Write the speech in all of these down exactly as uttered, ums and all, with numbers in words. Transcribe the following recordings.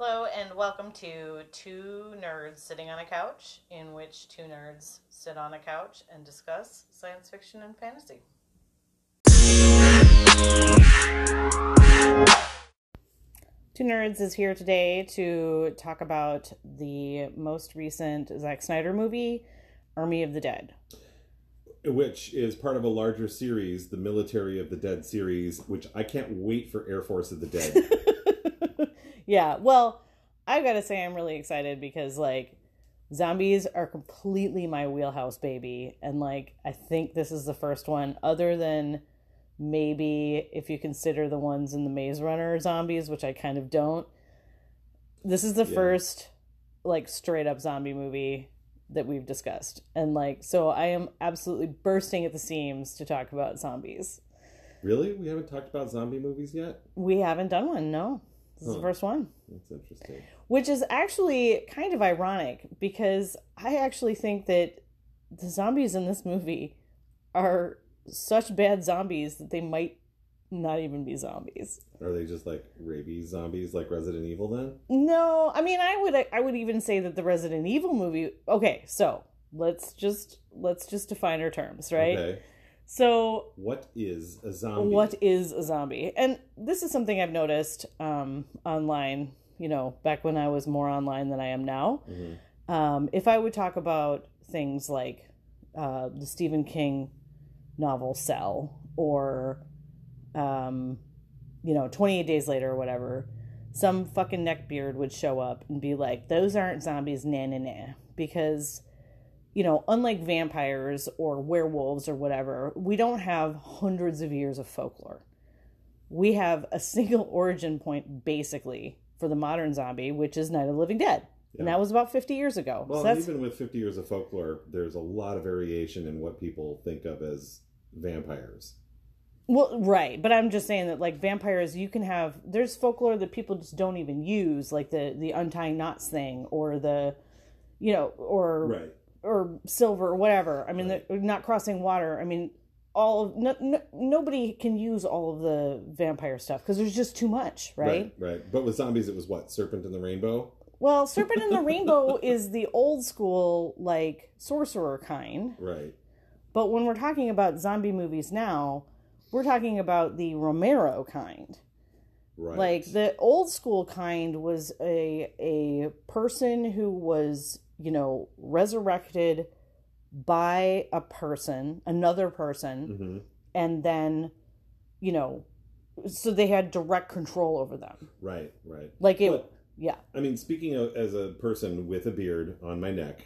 Hello and welcome to Two Nerds Sitting on a Couch, in which two nerds sit on a couch and discuss science fiction and fantasy. Two Nerds is here today to talk about the most recent Zack Snyder movie, Army of the Dead. Which is part of a larger series, the Military of the Dead series, which I can't wait for Air Force of the Dead. Yeah, well, I've got to say I'm really excited because, like, zombies are completely my wheelhouse, baby. And, like, I think this is the first one, other than maybe if you consider the ones in the Maze Runner zombies, which I kind of don't. This is the yeah. first, like, straight-up zombie movie that we've discussed. And, like, so I am absolutely bursting at the seams to talk about zombies. Really? We haven't talked about zombie movies yet? We haven't done one, no. This is huh. the first one. That's interesting. Which is actually kind of ironic because I actually think that the zombies in this movie are such bad zombies that they might not even be zombies. Are they just like rabies zombies like Resident Evil then? No, I mean I would I would even say that the Resident Evil movie. Okay, so let's just let's just define our terms, right? Okay. So, what is a zombie? What is a zombie? And this is something I've noticed um, online, you know, back when I was more online than I am now. Mm-hmm. Um, if I would talk about things like uh, the Stephen King novel Cell or, um, you know, twenty-eight Days Later or whatever, some fucking neckbeard would show up and be like, those aren't zombies, nah, nah, nah. Because... you know, unlike vampires or werewolves or whatever, we don't have hundreds of years of folklore. We have a single origin point, basically, for the modern zombie, which is Night of the Living Dead. Yeah. And that was about fifty years ago. Well, so that's... even with fifty years of folklore, there's a lot of variation in what people think of as vampires. Well, right. But I'm just saying that, like, vampires, you can have... there's folklore that people just don't even use, like the, the untying knots thing, or the, you know, or... Right. or silver or whatever. I mean, right. Not crossing water. I mean, all of, no, no, nobody can use all of the vampire stuff because there's just too much, right? Right, right. But with zombies, it was what? Serpent in the Rainbow? Well, Serpent in the Rainbow is the old school, like, sorcerer kind. Right. But when we're talking about zombie movies now, we're talking about the Romero kind. Right. Like, the old school kind was a a person who was... you know, resurrected by a person, another person, mm-hmm. and then, you know, so they had direct control over them. Right, right. Like it, but, yeah. I mean, speaking of, as a person with a beard on my neck,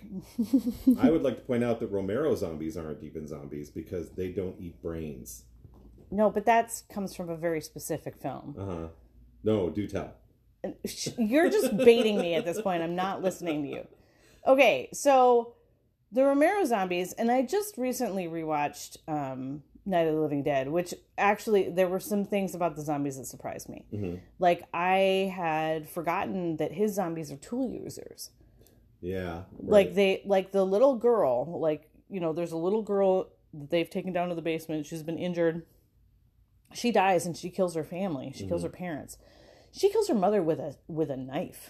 I would like to point out that Romero zombies aren't even zombies because they don't eat brains. No, but that comes from a very specific film. Uh-huh. No, do tell. You're just baiting me at this point. I'm not listening to you. Okay, so the Romero zombies, and I just recently rewatched um, Night of the Living Dead, which actually there were some things about the zombies that surprised me. Mm-hmm. Like, I had forgotten that his zombies are tool users. Yeah. Right. Like, they, like the little girl, like, you know, there's a little girl that they've taken down to the basement. She's been injured. She dies and she kills her family. She mm-hmm. kills her parents. She kills her mother with a with a knife.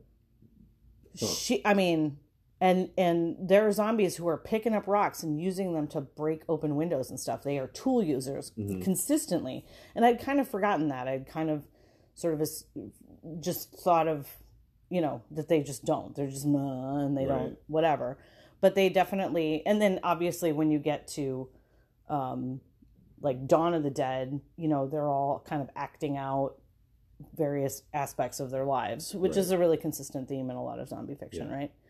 Huh. She, I mean, and and there are zombies who are picking up rocks and using them to break open windows and stuff. They are tool users mm-hmm. consistently. And I'd kind of forgotten that. I'd kind of sort of just thought of, you know, that they just don't. They're just, nah, and they right. don't, whatever. But they definitely, and then obviously when you get to, um, like Dawn of the Dead, you know, they're all kind of acting out various aspects of their lives, which right. is a really consistent theme in a lot of zombie fiction, yeah. right?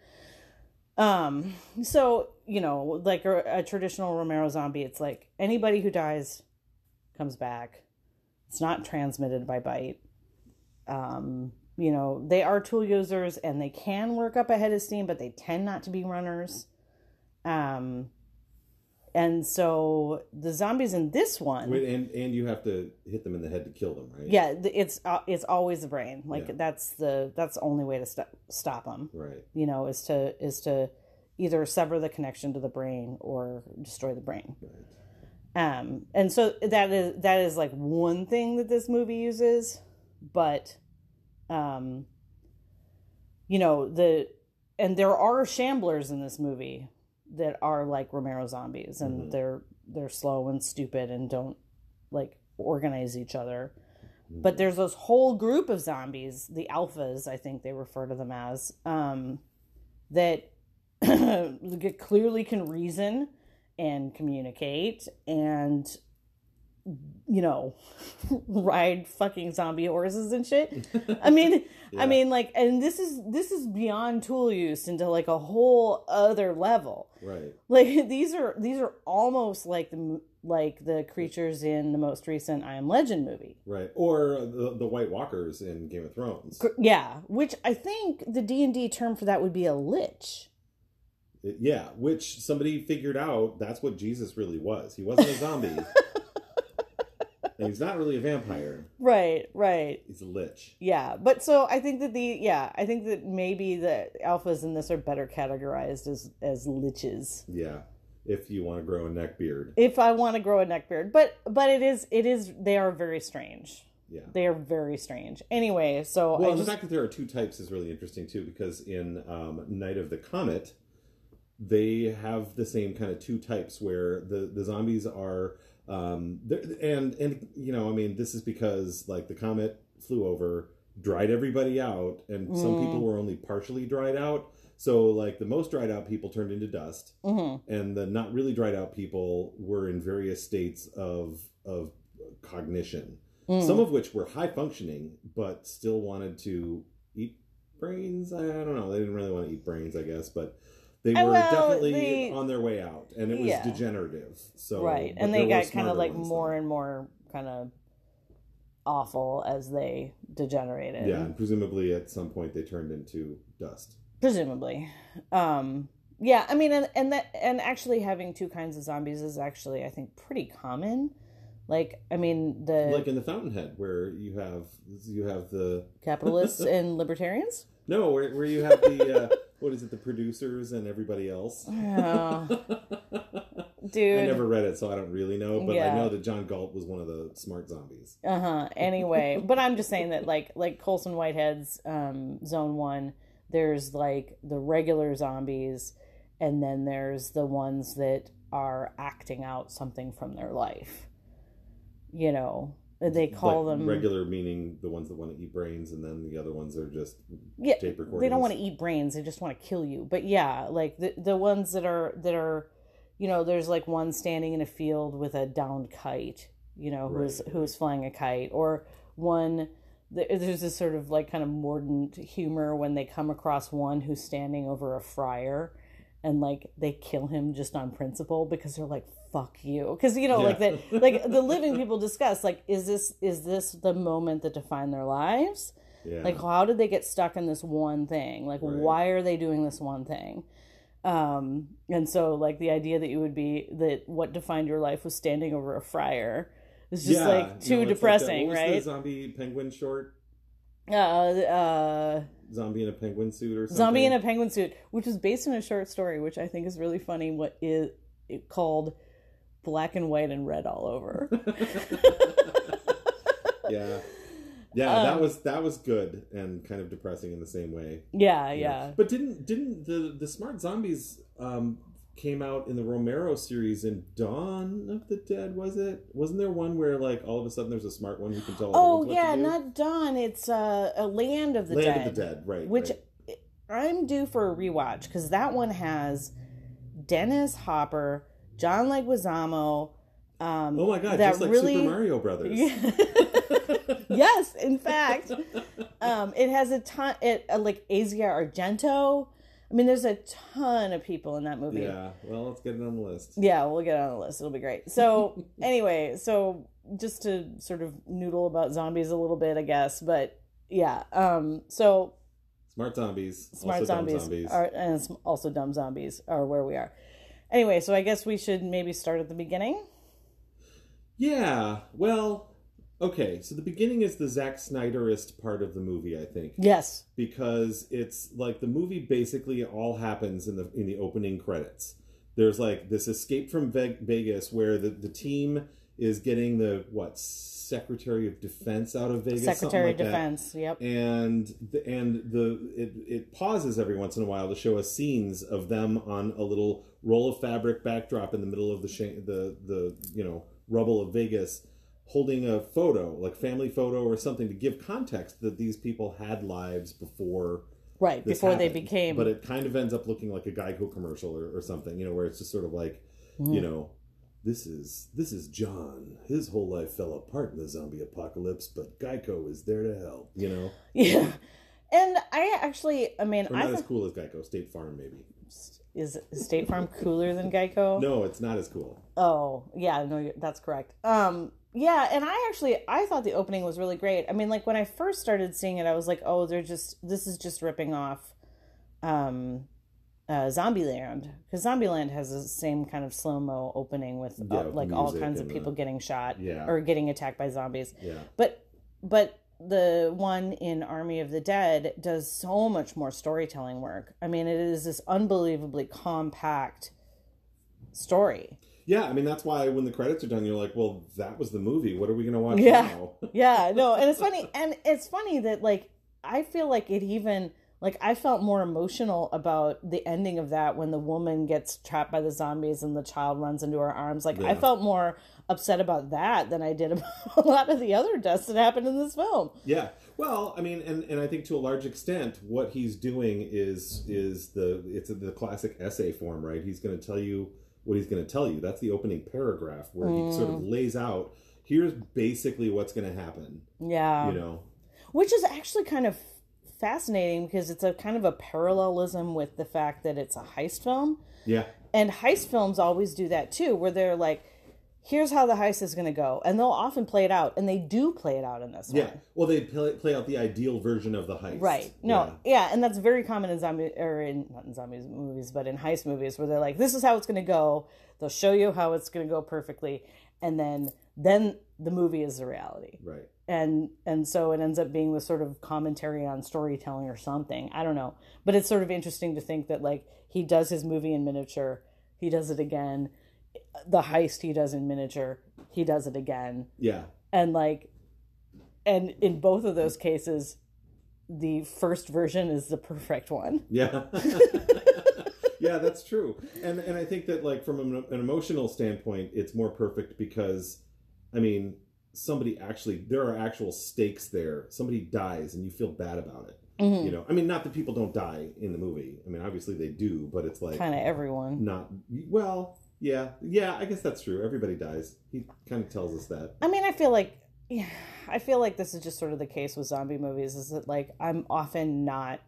Um, so, you know, like a, a traditional Romero zombie, it's like anybody who dies comes back. It's not transmitted by bite. Um, you know, they are tool users and they can work up a head of steam, but they tend not to be runners. Um, And so the zombies in this one, Wait, and and you have to hit them in the head to kill them, right? Yeah, it's uh, it's always the brain. Like yeah. that's the that's the only way to st- stop them. Right. You know, is to is to either sever the connection to the brain or destroy the brain. Right. Um, and so that is that is like one thing that this movie uses, but, um, you know, the, and there are shamblers in this movie that are like Romero zombies, and mm-hmm. they're, they're slow and stupid and don't like organize each other. Mm-hmm. But there's this whole group of zombies, the alphas, I think they refer to them as, um, that clearly can reason and communicate and, you know, ride fucking zombie horses and shit. I mean, yeah. I mean, like, and this is, this is beyond tool use into like a whole other level. Right. Like these are, these are almost like the, like the creatures in the most recent I Am Legend movie. Right. Or the, the White Walkers in Game of Thrones. Yeah. Which I think the D and D term for that would be a lich. It, yeah. Which somebody figured out that's what Jesus really was. He wasn't a zombie. And he's not really a vampire. Right, right. He's a lich. Yeah, but so I think that the, yeah, I think that maybe the alphas in this are better categorized as, as liches. Yeah, if you want to grow a neck beard. If I want to grow a neck beard. But, but it is, it is, they are very strange. Yeah. They are very strange. Anyway, so Well, I just... the fact that there are two types is really interesting too, because in um, Night of the Comet, they have the same kind of two types where the, the zombies are... Um, and, and, you know, I mean, this is because, like, the comet flew over, dried everybody out, and mm. some people were only partially dried out. So, like, the most dried out people turned into dust, mm-hmm. and the not really dried out people were in various states of, of cognition, mm. some of which were high functioning, but still wanted to eat brains. I, I don't know. They didn't really want to eat brains, I guess, but... They were well, definitely they, on their way out, and it was yeah. degenerative. So right, and they got kind of like more and more kind of awful as they degenerated. Yeah, and presumably at some point they turned into dust. Presumably, um, yeah. I mean, and and that and actually having two kinds of zombies is actually, I think, pretty common. Like, I mean, the like in the Fountainhead, where you have you have the capitalists and libertarians. No, where where you have the. Uh, What is it, the producers and everybody else? Oh. Dude. I never read it, so I don't really know. But yeah. I know that John Galt was one of the smart zombies. Uh-huh. Anyway, but I'm just saying that, like, like Colson Whitehead's um, Zone one, there's, like, the regular zombies, and then there's the ones that are acting out something from their life. You know, they call like them... Regular meaning the ones that want to eat brains, and then the other ones are just yeah, tape recordings. They don't want to eat brains, they just want to kill you. But yeah, like the the ones that are, that are, you know, there's like one standing in a field with a downed kite, you know, who's, right. who's flying a kite. Or one, there's this sort of like kind of mordant humor when they come across one who's standing over a friar, and like they kill him just on principle because they're like, fuck you. Because, you know, yeah. like the like the living people discuss, like, is this is this the moment that defined their lives? Yeah. Like, how did they get stuck in this one thing? Like, right. why are they doing this one thing? Um, and so, like, the idea that you would be, that what defined your life was standing over a friar is just, yeah. like, too no, depressing, like right? The zombie penguin short? Uh, uh... Zombie in a penguin suit or something? Zombie in a penguin suit, which is based on a short story, which I think is really funny, what is it called Black and White and Red All Over. yeah. Yeah, um, that was that was good and kind of depressing in the same way. Yeah, yeah. yeah. But didn't didn't the the Smart Zombies um, came out in the Romero series in Dawn of the Dead? Was it? Wasn't there one where like all of a sudden there's a smart one who can tell? Oh what yeah, to do? not Dawn. It's uh, a Land of the Land Dead. Land of the Dead, right? Which right. I'm due for a rewatch because that one has Dennis Hopper, John Leguizamo. Um, oh my god, that just like really... Super Mario Brothers. Yes, in fact, um, it has a ton. It uh, like Asia Argento. I mean, there's a ton of people in that movie. Yeah, well, let's get it on the list. Yeah, we'll get it on the list. It'll be great. So anyway, so just to sort of noodle about zombies a little bit, I guess. But yeah, um, so smart zombies, smart also zombies, dumb zombies, are, and also dumb zombies are where we are. Anyway, so I guess we should maybe start at the beginning. Yeah, well. Okay, so the beginning is the Zack Snyderist part of the movie, I think. Yes. Because it's like the movie basically all happens in the in the opening credits. There's like this escape from Ve- Vegas where the, the team is getting the, what, Secretary of Defense out of Vegas. Secretary like of Defense, that. yep. And the, and the it, it pauses every once in a while to show us scenes of them on a little roll of fabric backdrop in the middle of the sh- the the you know rubble of Vegas, holding a photo, like family photo or something, to give context that these people had lives before. Right, this before they happened. became... But it kind of ends up looking like a Geico commercial or, or something, you know, where it's just sort of like, mm. you know, this is this is John. His whole life fell apart in the zombie apocalypse, but Geico is there to help, you know? Yeah. And I actually, I mean... Or not I as cool as Geico. State Farm, maybe. Is State Farm cooler than Geico? No, it's not as cool. Oh, yeah, no, that's correct. Um... Yeah, and I actually, I thought the opening was really great. I mean, like, when I first started seeing it, I was like, oh, they're just, this is just ripping off um, uh, Zombieland. Because Zombieland has the same kind of slow-mo opening with, yeah, uh, like, all kinds of people the... getting shot yeah. or getting attacked by zombies. Yeah. But, but the one in Army of the Dead does so much more storytelling work. I mean, it is this unbelievably compact story. Yeah, I mean, that's why when the credits are done, you're like, well, that was the movie. What are we going to watch yeah. now? Yeah, no, and it's funny. And it's funny that, like, I feel like it even, like, I felt more emotional about the ending of that when the woman gets trapped by the zombies and the child runs into her arms. Like, yeah. I felt more upset about that than I did about a lot of the other deaths that happened in this film. Yeah. Well, I mean, and, and I think to a large extent, what he's doing is, is the, it's the classic essay form, right? He's going to tell you what he's going to tell you. That's the opening paragraph where mm. he sort of lays out, here's basically what's going to happen. Yeah. You know? Which is actually kind of fascinating because it's a kind of a parallelism with the fact that it's a heist film. Yeah. And heist films always do that too, where they're like, here's how the heist is going to go. And they'll often play it out. And they do play it out in this yeah. one. Yeah. Well, they play, play out the ideal version of the heist. Right. No. Yeah. yeah. And that's very common in zombie, or in, not in zombie movies, but in heist movies where they're like, this is how it's going to go. They'll show you how it's going to go perfectly. And then, then the movie is the reality. Right. And, and so it ends up being this sort of commentary on storytelling or something. I don't know. But it's sort of interesting to think that, like, he does his movie in miniature. He does it again. The heist he does in miniature, he does it again. Yeah. And like, and in both of those cases, the first version is the perfect one. Yeah. Yeah, that's true. And and I think that, like, from an, an emotional standpoint, it's more perfect because, I mean, somebody actually, there are actual stakes there. Somebody dies and you feel bad about it. Mm-hmm. You know, I mean, not that people don't die in the movie. I mean, obviously they do, but it's like kind of everyone. Not well. Yeah, yeah, I guess that's true. Everybody dies. He kind of tells us that. I mean, I feel like, yeah, I feel like this is just sort of the case with zombie movies, is that, like, I'm often not,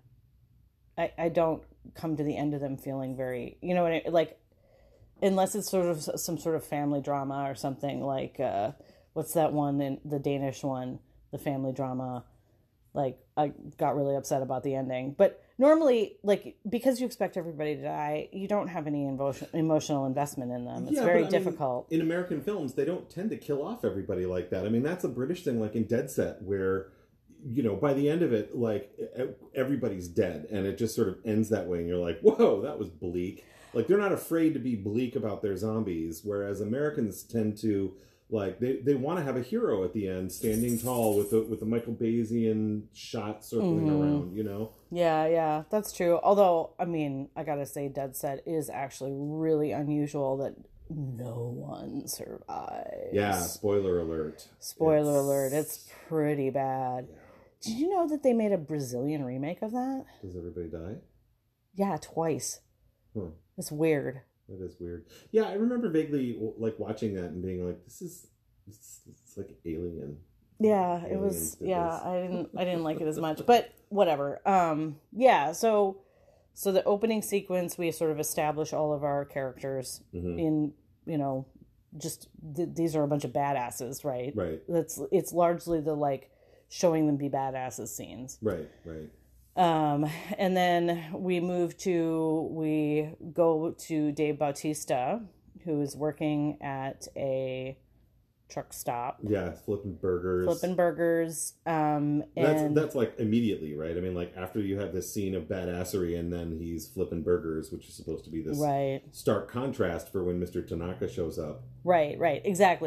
I, I don't come to the end of them feeling very, you know what I, like, unless it's sort of some sort of family drama or something, like, uh, what's that one, in the Danish one, the family drama, like, I got really upset about the ending. But normally, like, because you expect everybody to die, you don't have any emotion, emotional investment in them. It's yeah, very but, difficult. Mean, in American films, they don't tend to kill off everybody like that. I mean, that's a British thing, like in Dead Set, where, you know, by the end of it, like, everybody's dead. And it just sort of ends that way. And you're like, whoa, that was bleak. Like, they're not afraid to be bleak about their zombies, whereas Americans tend to... Like, they, they want to have a hero at the end, standing tall with the with the Michael Bayesian shot circling mm-hmm. around, you know? Yeah, yeah, that's true. Although, I mean, I gotta say, Dead Set is actually really unusual that no one survives. Yeah, spoiler alert. Spoiler it's... alert, it's pretty bad. Yeah. Did you know that they made a Brazilian remake of that? Does everybody die? Yeah, twice. Huh. It's weird. That is weird. Yeah, I remember vaguely like watching that and being like, "This is, it's, it's like Alien." Yeah, Aliens it was. Yeah, this. I didn't, I didn't like it as much, but whatever. Um, yeah. So, so the opening sequence, we sort of establish all of our characters mm-hmm. in, you know, just th- these are a bunch of badasses, right? Right. That's it's largely the like showing them be badasses scenes. Right. Right. Um, and then we move to, we go to Dave Bautista, who is working at a truck stop. Yeah, flipping burgers. Flipping burgers. Um, and that's, that's like immediately, right? I mean, like after you have this scene of badassery and then he's flipping burgers, which is supposed to be this right. stark contrast for when Mister Tanaka shows up. Right, right, exactly.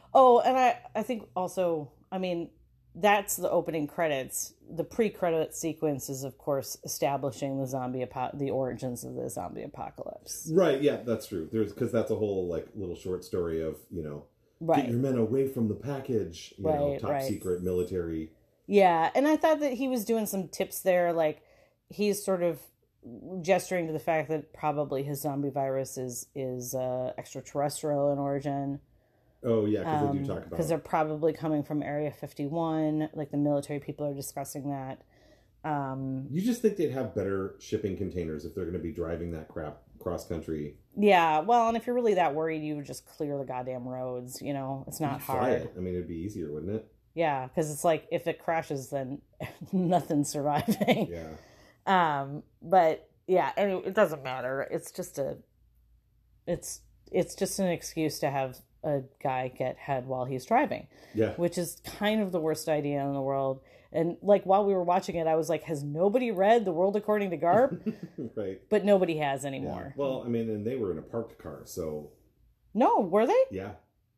Oh, and I, I think also, I mean, that's the opening credits. The pre-credit sequence is, of course, establishing the zombie apo- the origins of the zombie apocalypse. Right, yeah, that's true. There's because that's a whole like little short story of, you know, right. get your men away from the package, you right, know, top right. secret military. Yeah, and I thought that he was doing some tips there, like he's sort of gesturing to the fact that probably his zombie virus is is uh, extraterrestrial in origin. Oh yeah, because um, they do talk about because they're probably coming from Area fifty-one. Like the military people are discussing that. Um, you just think they'd have better shipping containers if they're going to be driving that crap cross country. Yeah, well, and if you're really that worried, you would just clear the goddamn roads. You know, it's not fly hard. It. I mean, it'd be easier, wouldn't it? Yeah, because it's like if it crashes, then nothing's surviving. Yeah. Um, but yeah, and it, it doesn't matter. It's just a, it's it's just an excuse to have a guy get head while he's driving. Yeah. Which is kind of the worst idea in the world. And like while we were watching it, I was like, has nobody read The World According to Garp? Right. But nobody has anymore. Yeah. Well, I mean, and they were in a parked car, so. No, were they? Yeah.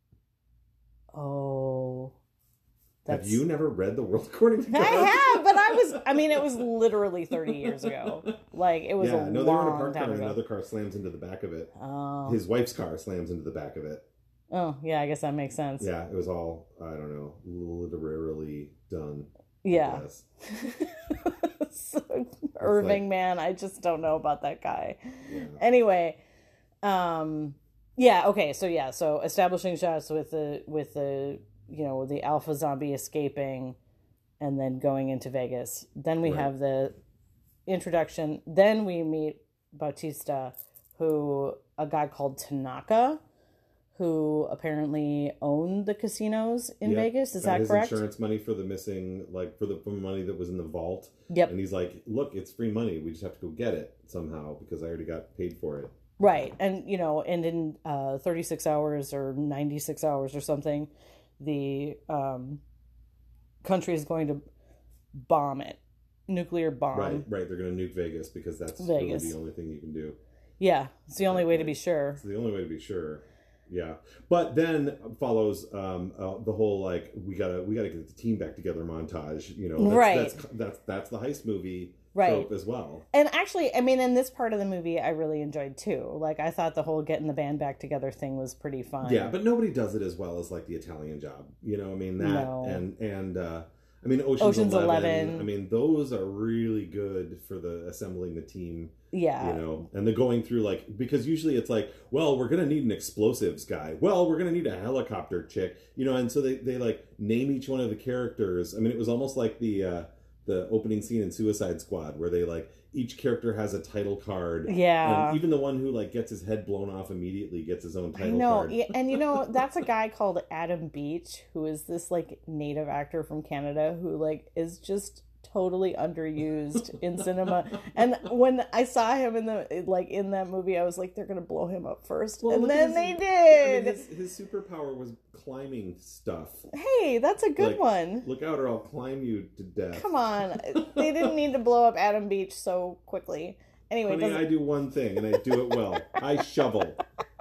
Oh. That's... Have you never read The World According to Garp? I have, but I was, I mean, it was literally thirty years ago. Like, it was yeah, a no, long they were in a parked time car ago. and another car slams into the back of it. Oh. His wife's car slams into the back of it. Oh, yeah, I guess that makes sense. Yeah, it was all, I don't know, literarily done. Yeah. So, Irving, like, man, I just don't know about that guy. Yeah. Anyway, um, yeah, okay, so yeah, so establishing shots with the, with the, you know, the alpha zombie escaping and then going into Vegas. Then we right. have the introduction. Then we meet Bautista, who, a guy called Tanaka, who apparently owned the casinos in yep. Vegas. Is Got that his correct? Insurance money for the missing, like for the for money that was in the vault. Yep. And he's like, look, it's free money. We just have to go get it somehow because I already got paid for it. Right. And, you know, and in uh, thirty-six hours or ninety-six hours or something, the um, country is going to bomb it. Nuclear bomb. Right, right. They're going to nuke Vegas because that's Vegas. really the only thing you can do. Yeah. It's the only way to be sure. It's the only way to be sure. Yeah, but then follows um, uh, the whole like we gotta we gotta get the team back together montage. You know, that's, right? That's, that's that's the heist movie right. trope as well. And actually, I mean, in this part of the movie, I really enjoyed too. Like, I thought the whole getting the band back together thing was pretty fun. Yeah, but nobody does it as well as like the Italian Job. You know, I mean that no. and and uh, I mean Ocean's, Ocean's eleven, eleven. I mean those are really good for the assembling the team. Yeah. You know, and the going through like, because usually it's like, well, we're going to need an explosives guy. Well, we're going to need a helicopter chick, you know, and so they, they like name each one of the characters. I mean, it was almost like the, uh, the opening scene in Suicide Squad where they like, each character has a title card. Yeah. And even the one who like gets his head blown off immediately gets his own title I know. card. Yeah, and you know, that's a guy called Adam Beach, who is this like native actor from Canada who like is just totally underused in cinema. And when I saw him in the like in that movie, I was like, they're gonna blow him up first. Well, and then his, they did. I mean, his, his superpower was climbing stuff. Hey, that's a good like, one. Look out or I'll climb you to death. Come on. They didn't need to blow up Adam Beach so quickly. Anyway, Honey, I do one thing and I do it well. I shovel.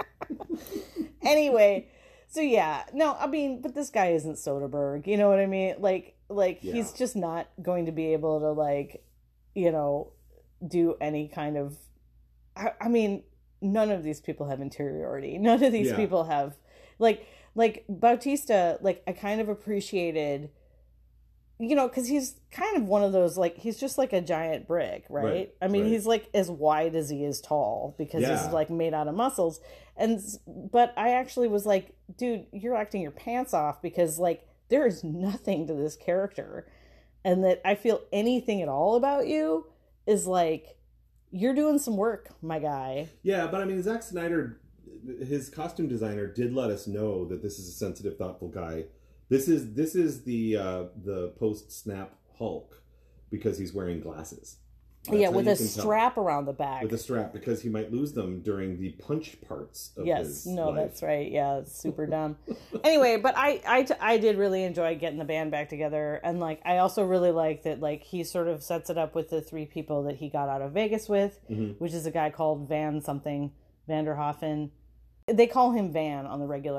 Anyway, so yeah, no, I mean, but this guy isn't Soderbergh, you know what I mean? Like, like yeah. he's just not going to be able to like, you know, do any kind of. I, I mean, none of these people have interiority. None of these yeah. people have, like, like Bautista. Like, I kind of appreciated. You know, because he's kind of one of those, like, he's just like a giant brick, right? right I mean, right. he's like as wide as he is tall because yeah. he's like made out of muscles. And, but I actually was like, dude, you're acting your pants off because like there is nothing to this character. And that I feel anything at all about you is like, you're doing some work, my guy. Yeah, but I mean, Zack Snyder, his costume designer did let us know that this is a sensitive, thoughtful guy. This is this is the uh, the post snap Hulk because he's wearing glasses. That's yeah, with a strap tell. around the back. With a strap because he might lose them during the punch parts of yes, his no, life. That's right. Yeah, it's super dumb. Anyway, but I, I, I did really enjoy getting the band back together, and like I also really like that like he sort of sets it up with the three people that he got out of Vegas with, mm-hmm. which is a guy called Van something Vanderhoffen. They call him Van on the regular.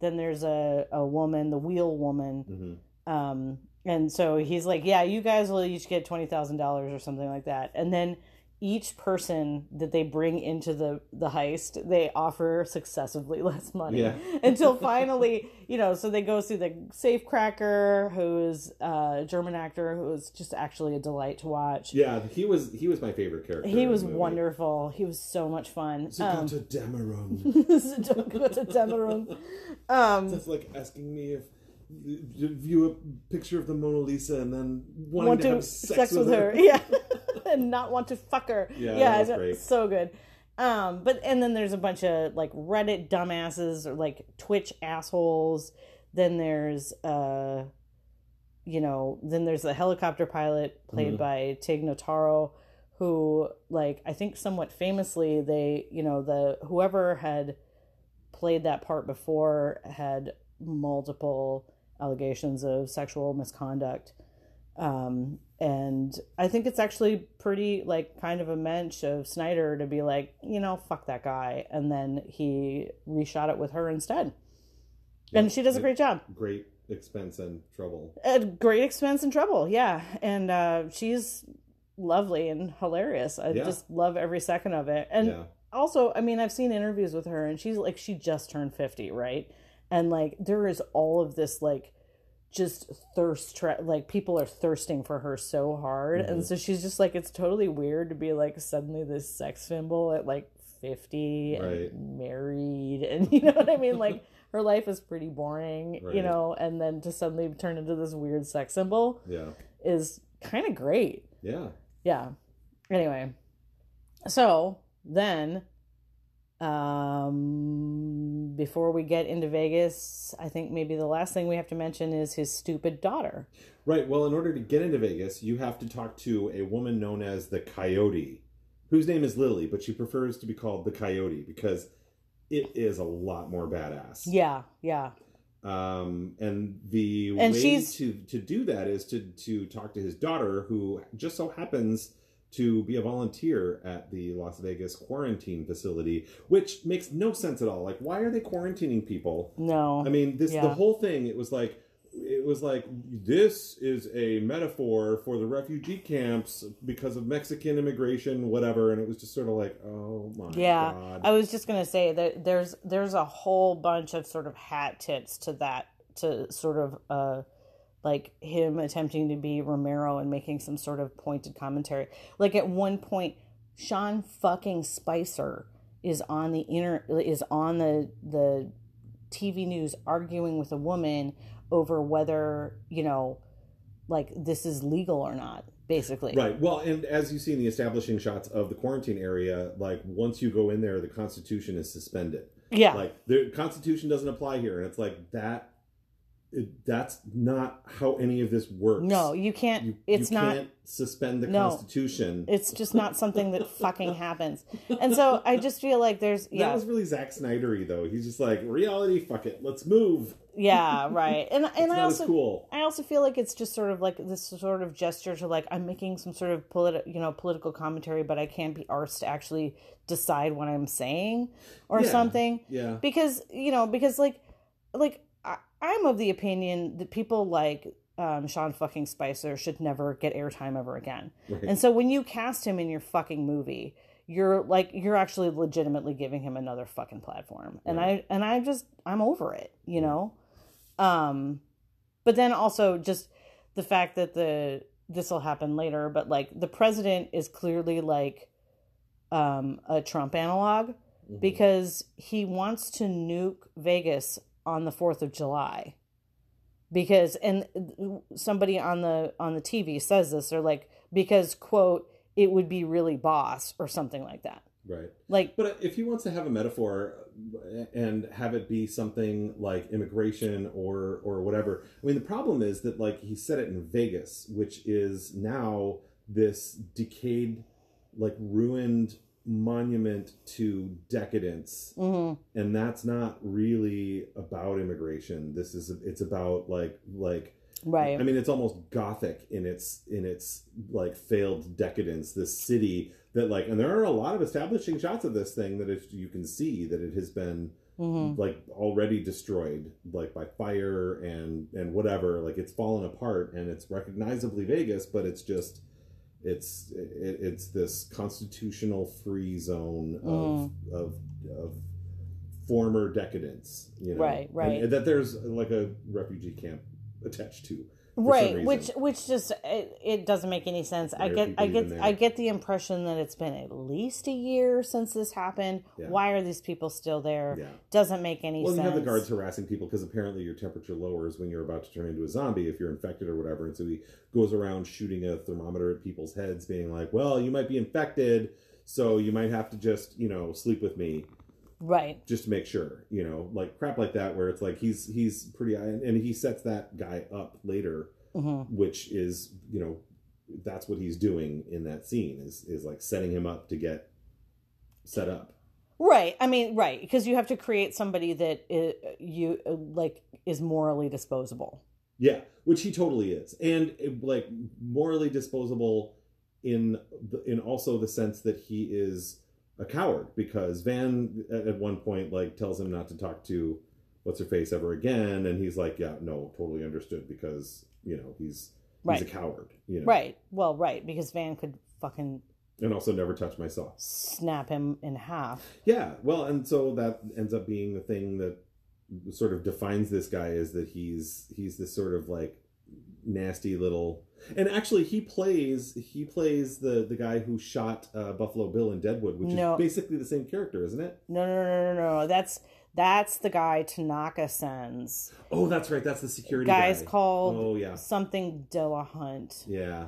then there's a, a woman, the wheel woman. Mm-hmm. Um, and so he's like, yeah, you guys will each get twenty thousand dollars or something like that. And then each person that they bring into the, the heist, they offer successively less money. Yeah. Until finally, you know, so they go through the safecracker, who's a German actor who is just actually a delight to watch. Yeah, he was he was my favorite character. He was in the movie. wonderful. He was so much fun. Zagata Dameron. Zagata Dameron. Um, That's like asking me if you view a picture of the Mona Lisa and then wanting want to, to have sex, sex with, with her. her. Yeah. And not want to fuck her. Yeah, yeah, that was it's great. So good. Um, but and then there's a bunch of like Reddit dumbasses or like Twitch assholes. Then there's uh you know, then there's the helicopter pilot played Mm-hmm. by Tig Notaro, who like I think somewhat famously they, you know, the whoever had played that part before had multiple allegations of sexual misconduct. Um, and I think it's actually pretty, like, kind of a mensch of Snyder to be like, you know, fuck that guy. And then he reshot it with her instead. Yeah, and she does a great job. Great expense and trouble. At great expense and trouble, yeah. And uh, she's lovely and hilarious. I Yeah. just love every second of it. And Yeah. also, I mean, I've seen interviews with her, and she's like, she just turned fifty, right? And, like, there is all of this, like, just thirst tra- like people are thirsting for her so hard. Mm-hmm. And so she's just like, it's totally weird to be like suddenly this sex symbol at like fifty right. and married, and you know what I mean, like her life is pretty boring, right. you know, and then to suddenly turn into this weird sex symbol yeah is kind of great. Yeah yeah anyway, so then Um, before we get into Vegas, I think maybe the last thing we have to mention is his stupid daughter. Right. Well, in order to get into Vegas, you have to talk to a woman known as the Coyote, whose name is Lily, but she prefers to be called the Coyote because it is a lot more badass. Yeah, yeah. Um, and the and way she's... to to do that is to to talk to his daughter, who just so happens to be a volunteer at the Las Vegas quarantine facility, which makes no sense at all. Like, why are they quarantining people? No. I mean, this yeah. the whole thing, it was like, it was like, this is a metaphor for the refugee camps because of Mexican immigration, whatever. And it was just sort of like, oh my yeah. God. I was just going to say that there's, there's a whole bunch of sort of hat tips to that, to sort of, uh, like him attempting to be Romero and making some sort of pointed commentary. Like at one point, Sean fucking Spicer is on the inter is on the the T V news arguing with a woman over whether, you know, like this is legal or not, basically. Right. Well, and as you see in the establishing shots of the quarantine area, like once you go in there, the Constitution is suspended. Yeah. Like the Constitution doesn't apply here, and it's like that. It, that's not how any of this works. No, you can't. You, it's you not. Can't suspend the no, Constitution. It's just not something that fucking happens. And so I just feel like there's. Yeah. That was really Zack Snyder-y, though. He's just like, reality, fuck it, let's move. Yeah, right. And and it's I not also as cool. I also feel like it's just sort of like this sort of gesture to like, I'm making some sort of politi- you know, political commentary, but I can't be arsed to actually decide what I'm saying or yeah. something. Yeah. Because, you know, because like like I, I'm of the opinion that people like um, Sean fucking Spicer should never get airtime ever again. Right. And so when you cast him in your fucking movie, you're like, you're actually legitimately giving him another fucking platform. And right. I, and I just, I'm over it, you know? Um, but then also just the fact that the, this will happen later, but like the president is clearly like, um, a Trump analog mm-hmm. because he wants to nuke Vegas on the fourth of July. Because, and somebody on the, on the T V says this, they're like, because quote, it would be really boss or something like that. Right. Like, but if he wants to have a metaphor and have it be something like immigration or, or whatever, I mean, the problem is that like he said it in Vegas, which is now this decayed, like ruined monument to decadence. Mm-hmm. And that's not really about immigration. This is, it's about like, like, right. I mean, it's almost gothic in its in its like failed decadence. This city that like, and there are a lot of establishing shots of this thing that it, you can see that it has been mm-hmm. like already destroyed, like by fire and and whatever. Like it's fallen apart, and it's recognizably Vegas, but it's just it's it, it's this constitutional free zone of mm. of of former decadence, you know, right, right, and, and that there's like a refugee camp attached to. Right, which which just it, it doesn't make any sense. There I get I get I get the impression that it's been at least a year since this happened. Yeah. Why are these people still there? Yeah. Doesn't make any well, sense. Well, you have the guards harassing people because apparently your temperature lowers when you're about to turn into a zombie if you're infected or whatever. And so he goes around shooting a thermometer at people's heads, being like, "Well, you might be infected, so you might have to just, you know, sleep with me." Right. Just to make sure, you know, like crap like that, where it's like he's he's pretty, and he sets that guy up later, mm-hmm. which is, you know, that's what he's doing in that scene is is like setting him up to get set up. Right. I mean, right, because you have to create somebody that is, you like is morally disposable. Yeah, which he totally is, and like morally disposable in the, in also the sense that he is a coward, because Van at one point like tells him not to talk to what's her face ever again, and he's like, yeah, no, totally understood, because you know he's right. he's a coward, you know. Right. Well, right, because Van could fucking and also never touch my saw, snap him in half. Yeah, well, and so that ends up being the thing that sort of defines this guy, is that he's he's this sort of like nasty little. And actually, he plays he plays the, the guy who shot uh, Buffalo Bill in Deadwood, which no. is basically the same character, isn't it? No, no, no, no, no. That's that's the guy Tanaka sends. Oh, that's right. That's the security guy's guy. called oh, yeah. something Dillahunt. Yeah.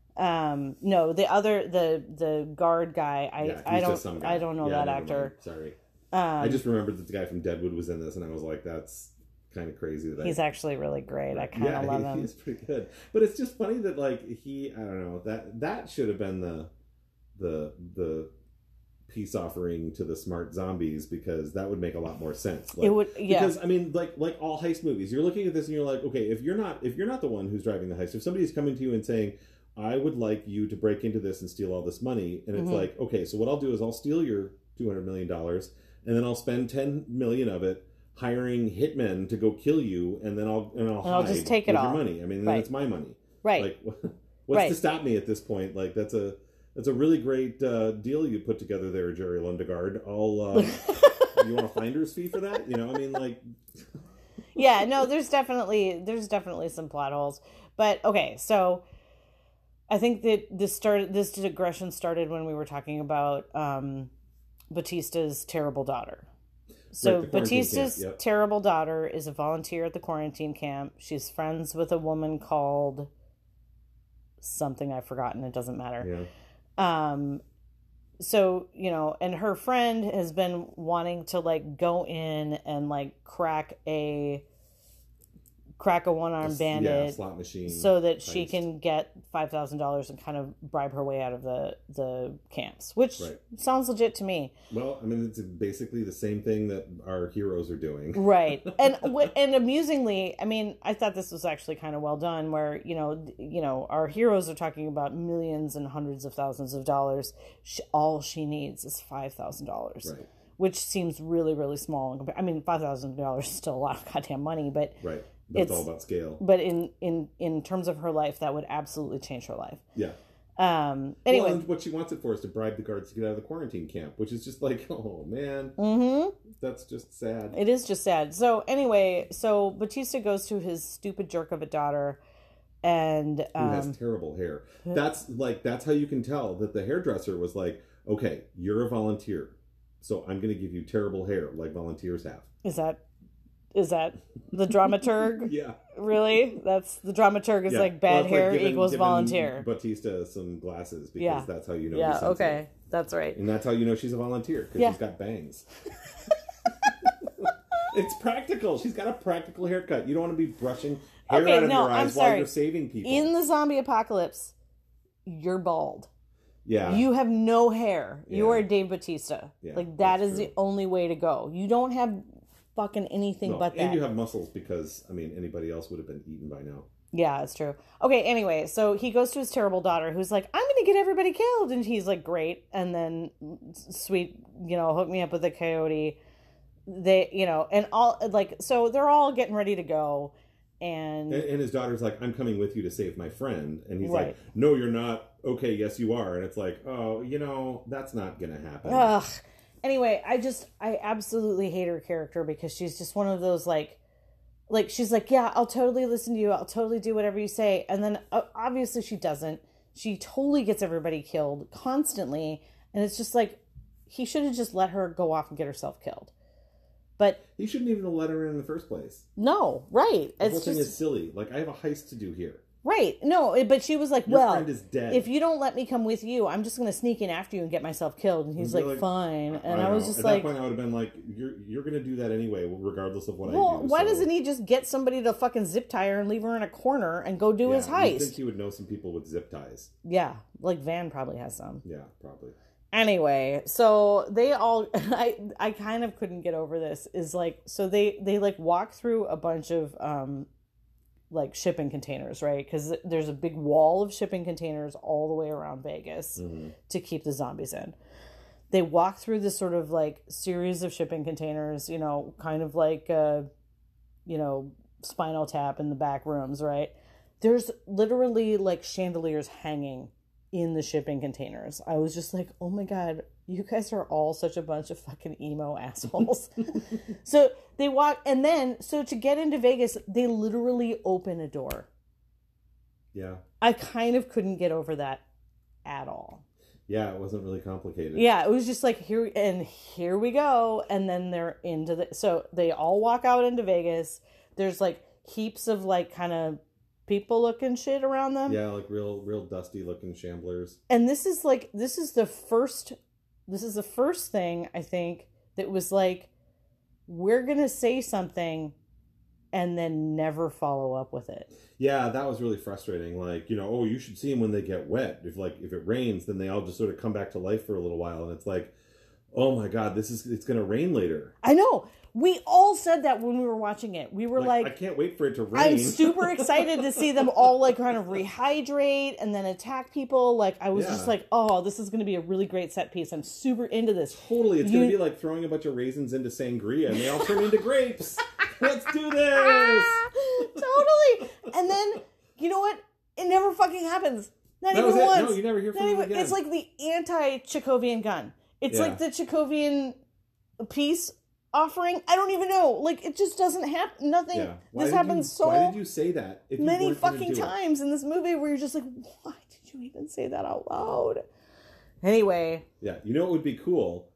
Um. No, the other the the guard guy. I yeah, I don't guy. I don't know yeah, that actor. Mind. Sorry. Um, I just remembered that the guy from Deadwood was in this, and I was like, that's kind of crazy. That he's I, actually really great. I kind of yeah, love he, him. He's pretty good. But it's just funny that like he, I don't know, that that should have been the the the peace offering to the smart zombies, because that would make a lot more sense. Like, it would, yeah. Because I mean, like like all heist movies, you're looking at this and you're like, okay, if you're not if you're not the one who's driving the heist, if somebody's coming to you and saying, I would like you to break into this and steal all this money, and it's mm-hmm. like, okay, so what I'll do is I'll steal your two hundred million dollars, and then I'll spend ten million of it hiring hitmen to go kill you, and then I'll and I'll, and I'll hide just take it with all. your money. I mean, then right. it's my money. Right. Like, what's right. to stop me at this point? Like, that's a that's a really great uh, deal you put together there, Jerry Lundegaard. I'll. Uh, you want a finder's fee for that? You know, I mean, like. Yeah. No. There's definitely there's definitely some plot holes, but okay. So, I think that this started. This digression started when we were talking about um, Batista's terrible daughter. So right, Batista's yep. terrible daughter is a volunteer at the quarantine camp. She's friends with a woman called something I've forgotten. It doesn't matter. Yeah. Um, so, you know, and her friend has been wanting to like go in and like crack a crack a one-armed bandit yeah, slot machine so that heist. she can get five thousand dollars and kind of bribe her way out of the, the camps, which right. sounds legit to me. Well, I mean, it's basically the same thing that our heroes are doing. Right. And and amusingly, I mean, I thought this was actually kind of well done where, you know, you know, our heroes are talking about millions and hundreds of thousands of dollars. She, all she needs is five thousand dollars. Right. Which seems really, really small. I mean, five thousand dollars is still a lot of goddamn money, but... Right. But it's, it's all about scale. But in, in, in terms of her life, that would absolutely change her life. Yeah. Um. Anyway. Well, and what she wants it for is to bribe the guards to get out of the quarantine camp, which is just like, oh, man. Mm-hmm. That's just sad. It is just sad. So, anyway, so Batista goes to his stupid jerk of a daughter and... Um, who has terrible hair. That's, like, that's how you can tell that the hairdresser was like, okay, you're a volunteer, so I'm going to give you terrible hair like volunteers have. Is that... Is that the dramaturg? Yeah. Really? That's the dramaturg is yeah. like bad well, hair like giving, equals giving volunteer. Batista some glasses because yeah. that's how you know. Yeah. He's okay. That's right. And that's how you know she's a volunteer because yeah. she's got bangs. It's practical. She's got a practical haircut. You don't want to be brushing hair okay, out of no, your eyes I'm sorry. while you're saving people. In the zombie apocalypse, you're bald. Yeah. You have no hair. Yeah. You are Dave Batista. Yeah, like that is true. the only way to go. You don't have fucking anything no, but that. And you have muscles because, I mean, anybody else would have been eaten by now. Yeah, it's true. Okay, anyway, so he goes to his terrible daughter who's like, I'm going to get everybody killed. And he's like, great. And then, sweet, you know, hook me up with a coyote. they, you know, and all like, so they're all getting ready to go. And, and and his daughter's like, I'm coming with you to save my friend. And he's right. like, no, you're not. Okay, yes, you are. And it's like, oh, you know, that's not going to happen. Ugh. Anyway, I just, I absolutely hate her character because she's just one of those, like, like, she's like, yeah, I'll totally listen to you. I'll totally do whatever you say. And then, uh, obviously, she doesn't. She totally gets everybody killed constantly. And it's just like, he should have just let her go off and get herself killed. But he shouldn't even have let her in in the first place. No, right. The it's whole thing just, is silly. Like, I have a heist to do here. Right. No, but she was like, Your well, friend is dead. If you don't let me come with you, I'm just going to sneak in after you and get myself killed. And he's like, like, fine. And I, I was just At like... At that point, I would have been like, you're you're going to do that anyway, regardless of what well, I do. Why so. doesn't he just get somebody to fucking zip tie her and leave her in a corner and go do yeah, his heist? I think he would know some people with zip ties. Yeah. Like Van probably has some. Yeah, probably. Anyway, so they all... I I kind of couldn't get over this. Is like... So they, they like walk through a bunch of... um. like shipping containers, right? Because there's a big wall of shipping containers all the way around Vegas mm-hmm. to keep the zombies in. They walk through this sort of like series of shipping containers, you know, kind of like, uh, you know, Spinal Tap in the back rooms, right? There's literally like chandeliers hanging in the shipping containers. I was just like, oh my God, you guys are all such a bunch of fucking emo assholes. So they walk, and then, so to get into Vegas, they literally open a door. Yeah. I kind of couldn't get over that at all. Yeah, it wasn't really complicated. Yeah, it was just like, here, and here we go. And then they're into the, so they all walk out into Vegas. There's like heaps of like kind of people looking shit around them. Yeah, like real, real dusty looking shamblers. And this is like, this is the first... This is the first thing, I think, that was like, we're going to say something and then never follow up with it. Yeah, that was really frustrating. Like, you know, oh, you should see them when they get wet. If, like, if it rains, then they all just sort of come back to life for a little while. And it's like, oh, my God, this is, it's going to rain later. I know. We all said that when we were watching it. We were like, like, I can't wait for it to rain. I'm super excited to see them all like kind of rehydrate and then attack people. Like, I was yeah. just like, oh, this is going to be a really great set piece. I'm super into this. Totally. It's you... going to be like throwing a bunch of raisins into sangria and they all turn into grapes. Let's do this. Totally. And then, you know what? It never fucking happens. Not that even was it. once. No, you never hear from them again. It's like the anti-Chekhovian gun. It's yeah. like the Chekhovian peace offering. I don't even know. Like, it just doesn't happen. Nothing. Yeah. This happens you, so why did you say that if many you fucking times it? in this movie where you're just like, why did you even say that out loud? Anyway. Yeah. You know what would be cool?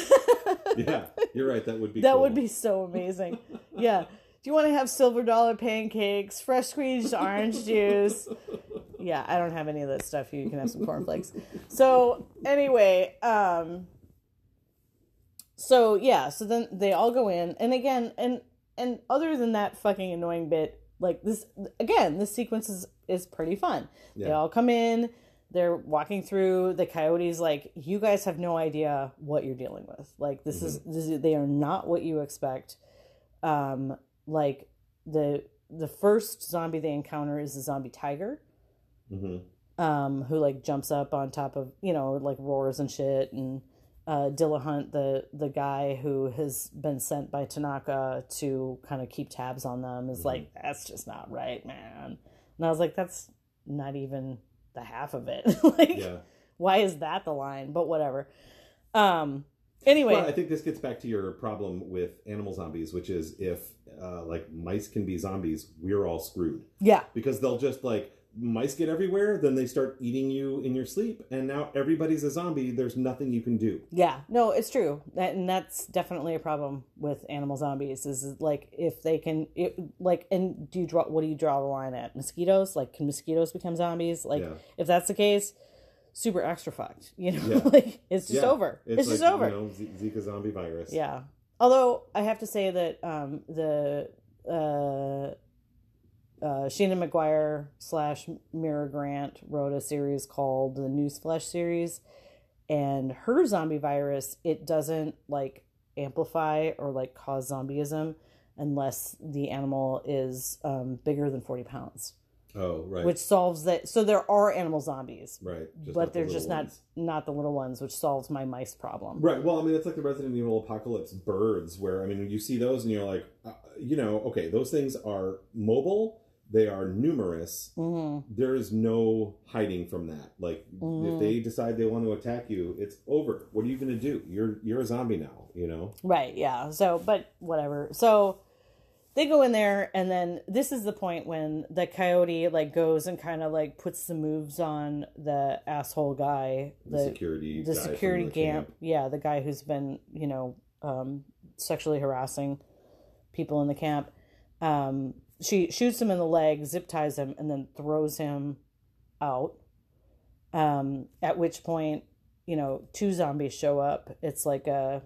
Yeah. You're right. That would be That cool. would be so amazing. Yeah. Do you want to have silver dollar pancakes, fresh squeezed orange juice? Yeah, I don't have any of that stuff. You can have some cornflakes. So anyway, um, so yeah, so then they all go in, and again, and and other than that fucking annoying bit, like this again, this sequence is is pretty fun. Yeah. They all come in. They're walking through. The coyotes like, you guys have no idea what you're dealing with. Like this mm-hmm. is this is they are not what you expect. Um. Like the the first zombie they encounter is a zombie tiger, mm-hmm. um, who like jumps up on top of, you know, like roars and shit. And uh, Dillahunt, the the guy who has been sent by Tanaka to kind of keep tabs on them, is mm-hmm. like, that's just not right, man. And I was like, that's not even the half of it. Like, yeah. Why is that the line? But whatever. Um. Anyway, well, I think this gets back to your problem with animal zombies, which is if uh, like mice can be zombies, we're all screwed. Yeah, because they'll just like mice get everywhere, then they start eating you in your sleep, and now everybody's a zombie. There's nothing you can do. Yeah, no, it's true, that, and that's definitely a problem with animal zombies. Is like if they can, it, like, and do you draw? What do you draw the line at? Mosquitoes? Like, can mosquitoes become zombies? Like, yeah. If that's the case. Super extra fucked, you know, yeah. Like it's just yeah. over. It's, it's like, just over. You know, Z- Zika zombie virus. Yeah. Although I have to say that um, the uh, uh, Sheena McGuire slash Mira Grant wrote a series called the Newsflesh series, and her zombie virus, it doesn't like amplify or like cause zombieism unless the animal is um, bigger than forty pounds. Oh, right. Which solves that. So there are animal zombies. Right. But not they're the just ones. not not the little ones, which solves my mice problem. Right. Well, I mean, it's like the Resident Evil Apocalypse birds, where, I mean, you see those and you're like, uh, you know, okay, those things are mobile. They are numerous. Mm-hmm. There is no hiding from that. Like, Mm-hmm. if they decide they want to attack you, it's over. What are you going to do? You're you're a zombie now, you know? Right, yeah. So, but whatever. So they go in there, and then this is the point when the coyote like goes and kind of like puts the moves on the asshole guy, The, the security the guy from security the gamp, camp. yeah, the guy who's been, you know, um, sexually harassing people in the camp. Um, she shoots him in the leg, zip ties him, and then throws him out. Um, at which point, you know, two zombies show up. It's like a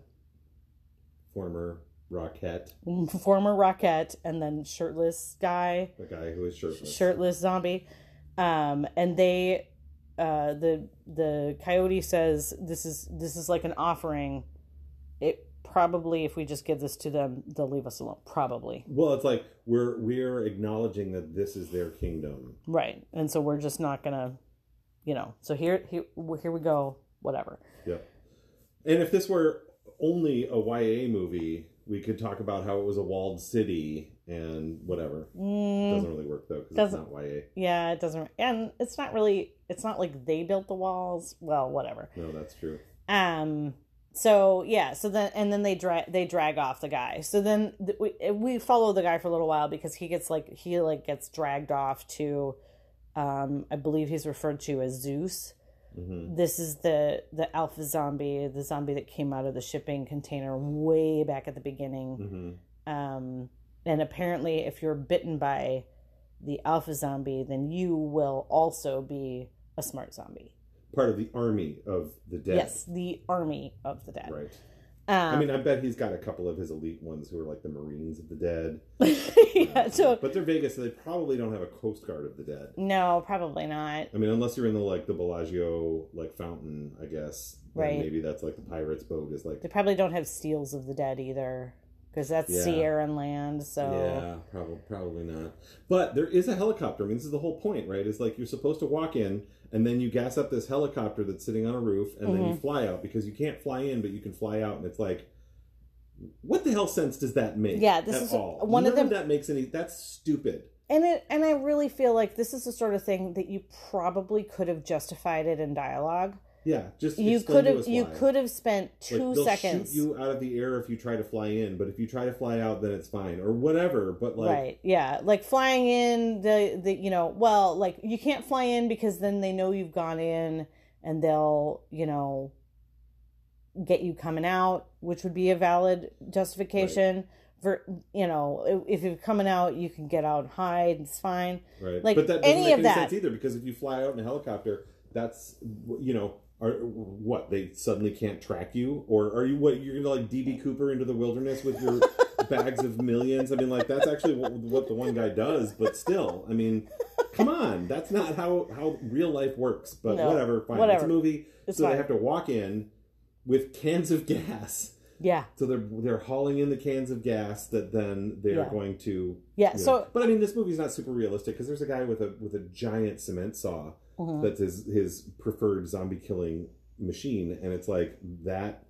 Former Rockette, former Rockette, and then shirtless guy, the guy who is shirtless. shirtless zombie, um, and they, uh, the the coyote says this is this is like an offering. It probably, if we just give this to them, they'll leave us alone. Probably, Well, it's like we're we're acknowledging that this is their kingdom. right? And so we're just not gonna, you know. So here here here we go. Whatever. Yep. And if this were only a Y A movie, we could talk about how it was a walled city and whatever. Mm, Doesn't really work though because it's doesn't- not Y A. yeah, it doesn't, and it's not really. It's not like they built the walls. Well, whatever. No, that's true. Um. So yeah. So then, and then they drag they drag off the guy. So then th- we we follow the guy for a little while because he gets like he like gets dragged off to, um, I believe he's referred to as Zeus. Mm-hmm. This is the the alpha zombie, the zombie that came out of the shipping container way back at the beginning. Mm-hmm. Um, and apparently, if you're bitten by the alpha zombie, then you will also be a smart zombie. Part of the army of the dead. Yes, the army of the dead. Right. Um, I mean, I bet he's got a couple of his elite ones who are like the Marines of the dead. yeah. So But they're Vegas, so they probably don't have a Coast Guard of the dead. no, probably not. I mean, unless you're in the like the Bellagio like fountain, I guess. Then Right. maybe that's like the pirate's boat is like. They probably don't have steals of the dead either, because that's Yeah. sea, air, and land. So Yeah, probably probably not. But there is a helicopter. I mean, this is the whole point, right? It's like you're supposed to walk in and then you gas up this helicopter that's sitting on a roof and then you fly out because you can't fly in, but you can fly out, and it's like, what the hell sense does that make? Yeah, this at is all? one None of them- that makes any. That's stupid. And it, and I really feel like this is the sort of thing that you probably could have justified it in dialogue. Yeah, just You explain could to have us you why. could have spent Like, two they'll seconds. shoot you out of the air if you try to fly in, but if you try to fly out, then it's fine or whatever. But like, Right. Yeah. Like flying in the, the, you know, well, like you can't fly in because then they know you've gone in and they'll, you know, get you coming out, which would be a valid justification for, you know, if you're coming out, you can get out and hide. It's fine. right? Like, but that doesn't any make of any that- sense either because if you fly out in a helicopter, that's you know, are what they suddenly can't track you, or are you what you're gonna like D B Cooper into the wilderness with your bags of millions? I mean, like that's actually what, what the one guy does, but still, I mean, come on, that's not how how real life works. But No, whatever, fine. whatever. It's a movie, It's so fine. they have to walk in with cans of gas. Yeah. So they're they're hauling in the cans of gas that then they're Yeah. going to Yeah. you know. So, But I mean, this movie's not super realistic because there's a guy with a with a giant cement saw mhm. that's his his preferred zombie killing machine, and it's like that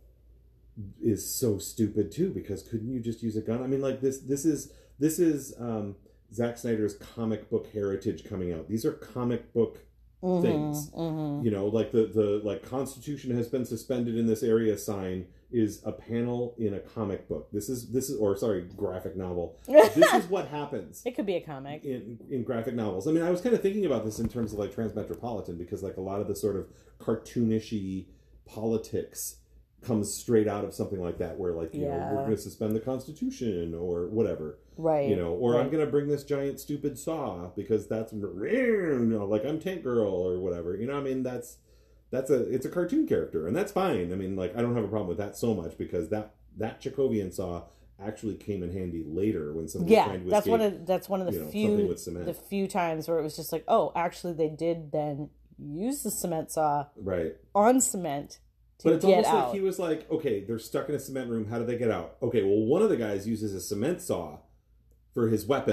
is so stupid too because couldn't you just use a gun? I mean, like this this is this is um, Zack Snyder's comic book heritage coming out. These are comic book Mhm, things. mhm. You know, like the the like Constitution has been suspended in this area sign is a panel in a comic book. This is this is or sorry, graphic novel. This is what happens It could be a comic. in in graphic novels. I mean, I was kind of thinking about this in terms of like Transmetropolitan because like a lot of the sort of cartoonishy politics comes straight out of something like that where like, you know, Yeah. we're going to suspend the Constitution or whatever. Right. You know, or right. I'm going to bring this giant stupid saw because that's, you know, like I'm Tank Girl or whatever. You know, I mean, that's, that's a, it's a cartoon character and that's fine. I mean, like, I don't have a problem with that so much because that, that Chekhovian saw actually came in handy later when somebody was Yeah, trying to that's escape, one of that's one of the you know, few something with cement. the few times where it was just like, oh, actually, they did then use the cement saw right. on cement to But it's get almost out. like he was like, okay, they're stuck in a cement room. How do they get out? Okay, well, one of the guys uses a cement saw for his weapon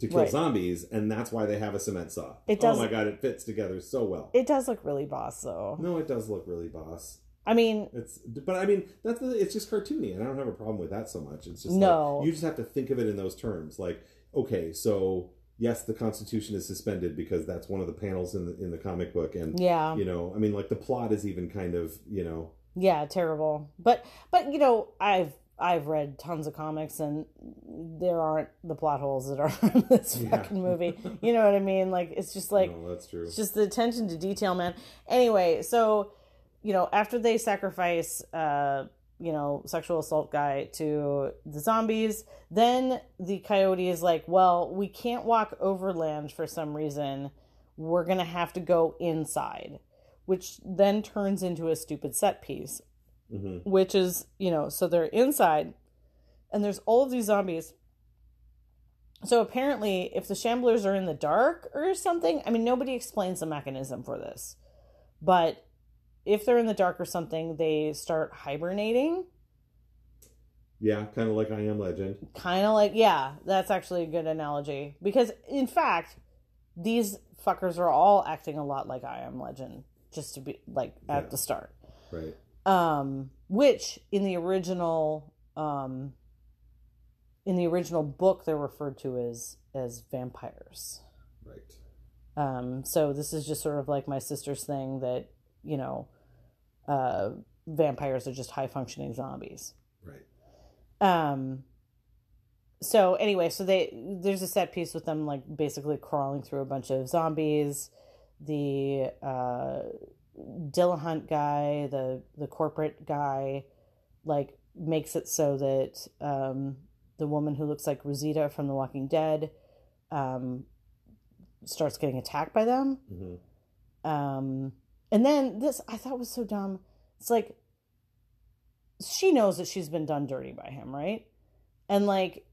to kill Right. zombies, and that's why they have a cement saw. It does- Oh my god, it fits together so well. It does look really boss, though. No, it does look really boss. I mean, It's, but I mean, that's the, it's just cartoony, and I don't have a problem with that so much. It's just No. like, you just have to think of it in those terms. Like, okay, so yes, the Constitution is suspended because that's one of the panels in the in the comic book, and yeah, you know, I mean, like the plot is even kind of, you know, yeah, terrible. But but you know, I've I've read tons of comics, and there aren't the plot holes that are in this Yeah. fucking movie. You know what I mean? Like, it's just like no, that's true. it's just the attention to detail, man. Anyway, so you know, after they sacrifice, uh, you know, sexual assault guy to the zombies, then the coyote is like, well, we can't walk overland for some reason. We're gonna have to go inside, which then turns into a stupid set piece. Mm-hmm. Which is, you know, so they're inside and there's all of these zombies. So apparently, if the shamblers are in the dark or something, I mean, nobody explains the mechanism for this. But if they're in the dark or something, they start hibernating. Yeah, kind of like I Am Legend. Kind of like, yeah, that's actually a good analogy. Because, in fact, these fuckers are all acting a lot like I Am Legend, just to be, like, at Yeah. the start. Right. Um, which in the original, um, in the original book, they're referred to as as vampires. Right. Um, so this is just sort of like my sister's thing that, you know, uh, vampires are just high functioning zombies. Right. Um. So anyway, so they there's a set piece with them like basically crawling through a bunch of zombies. The uh. Dillahunt guy, the the corporate guy, like makes it so that um, the woman who looks like Rosita from The Walking Dead um, starts getting attacked by them. Mm-hmm. Um, and then this I thought was so dumb. It's like she knows that she's been done dirty by him, right? And like,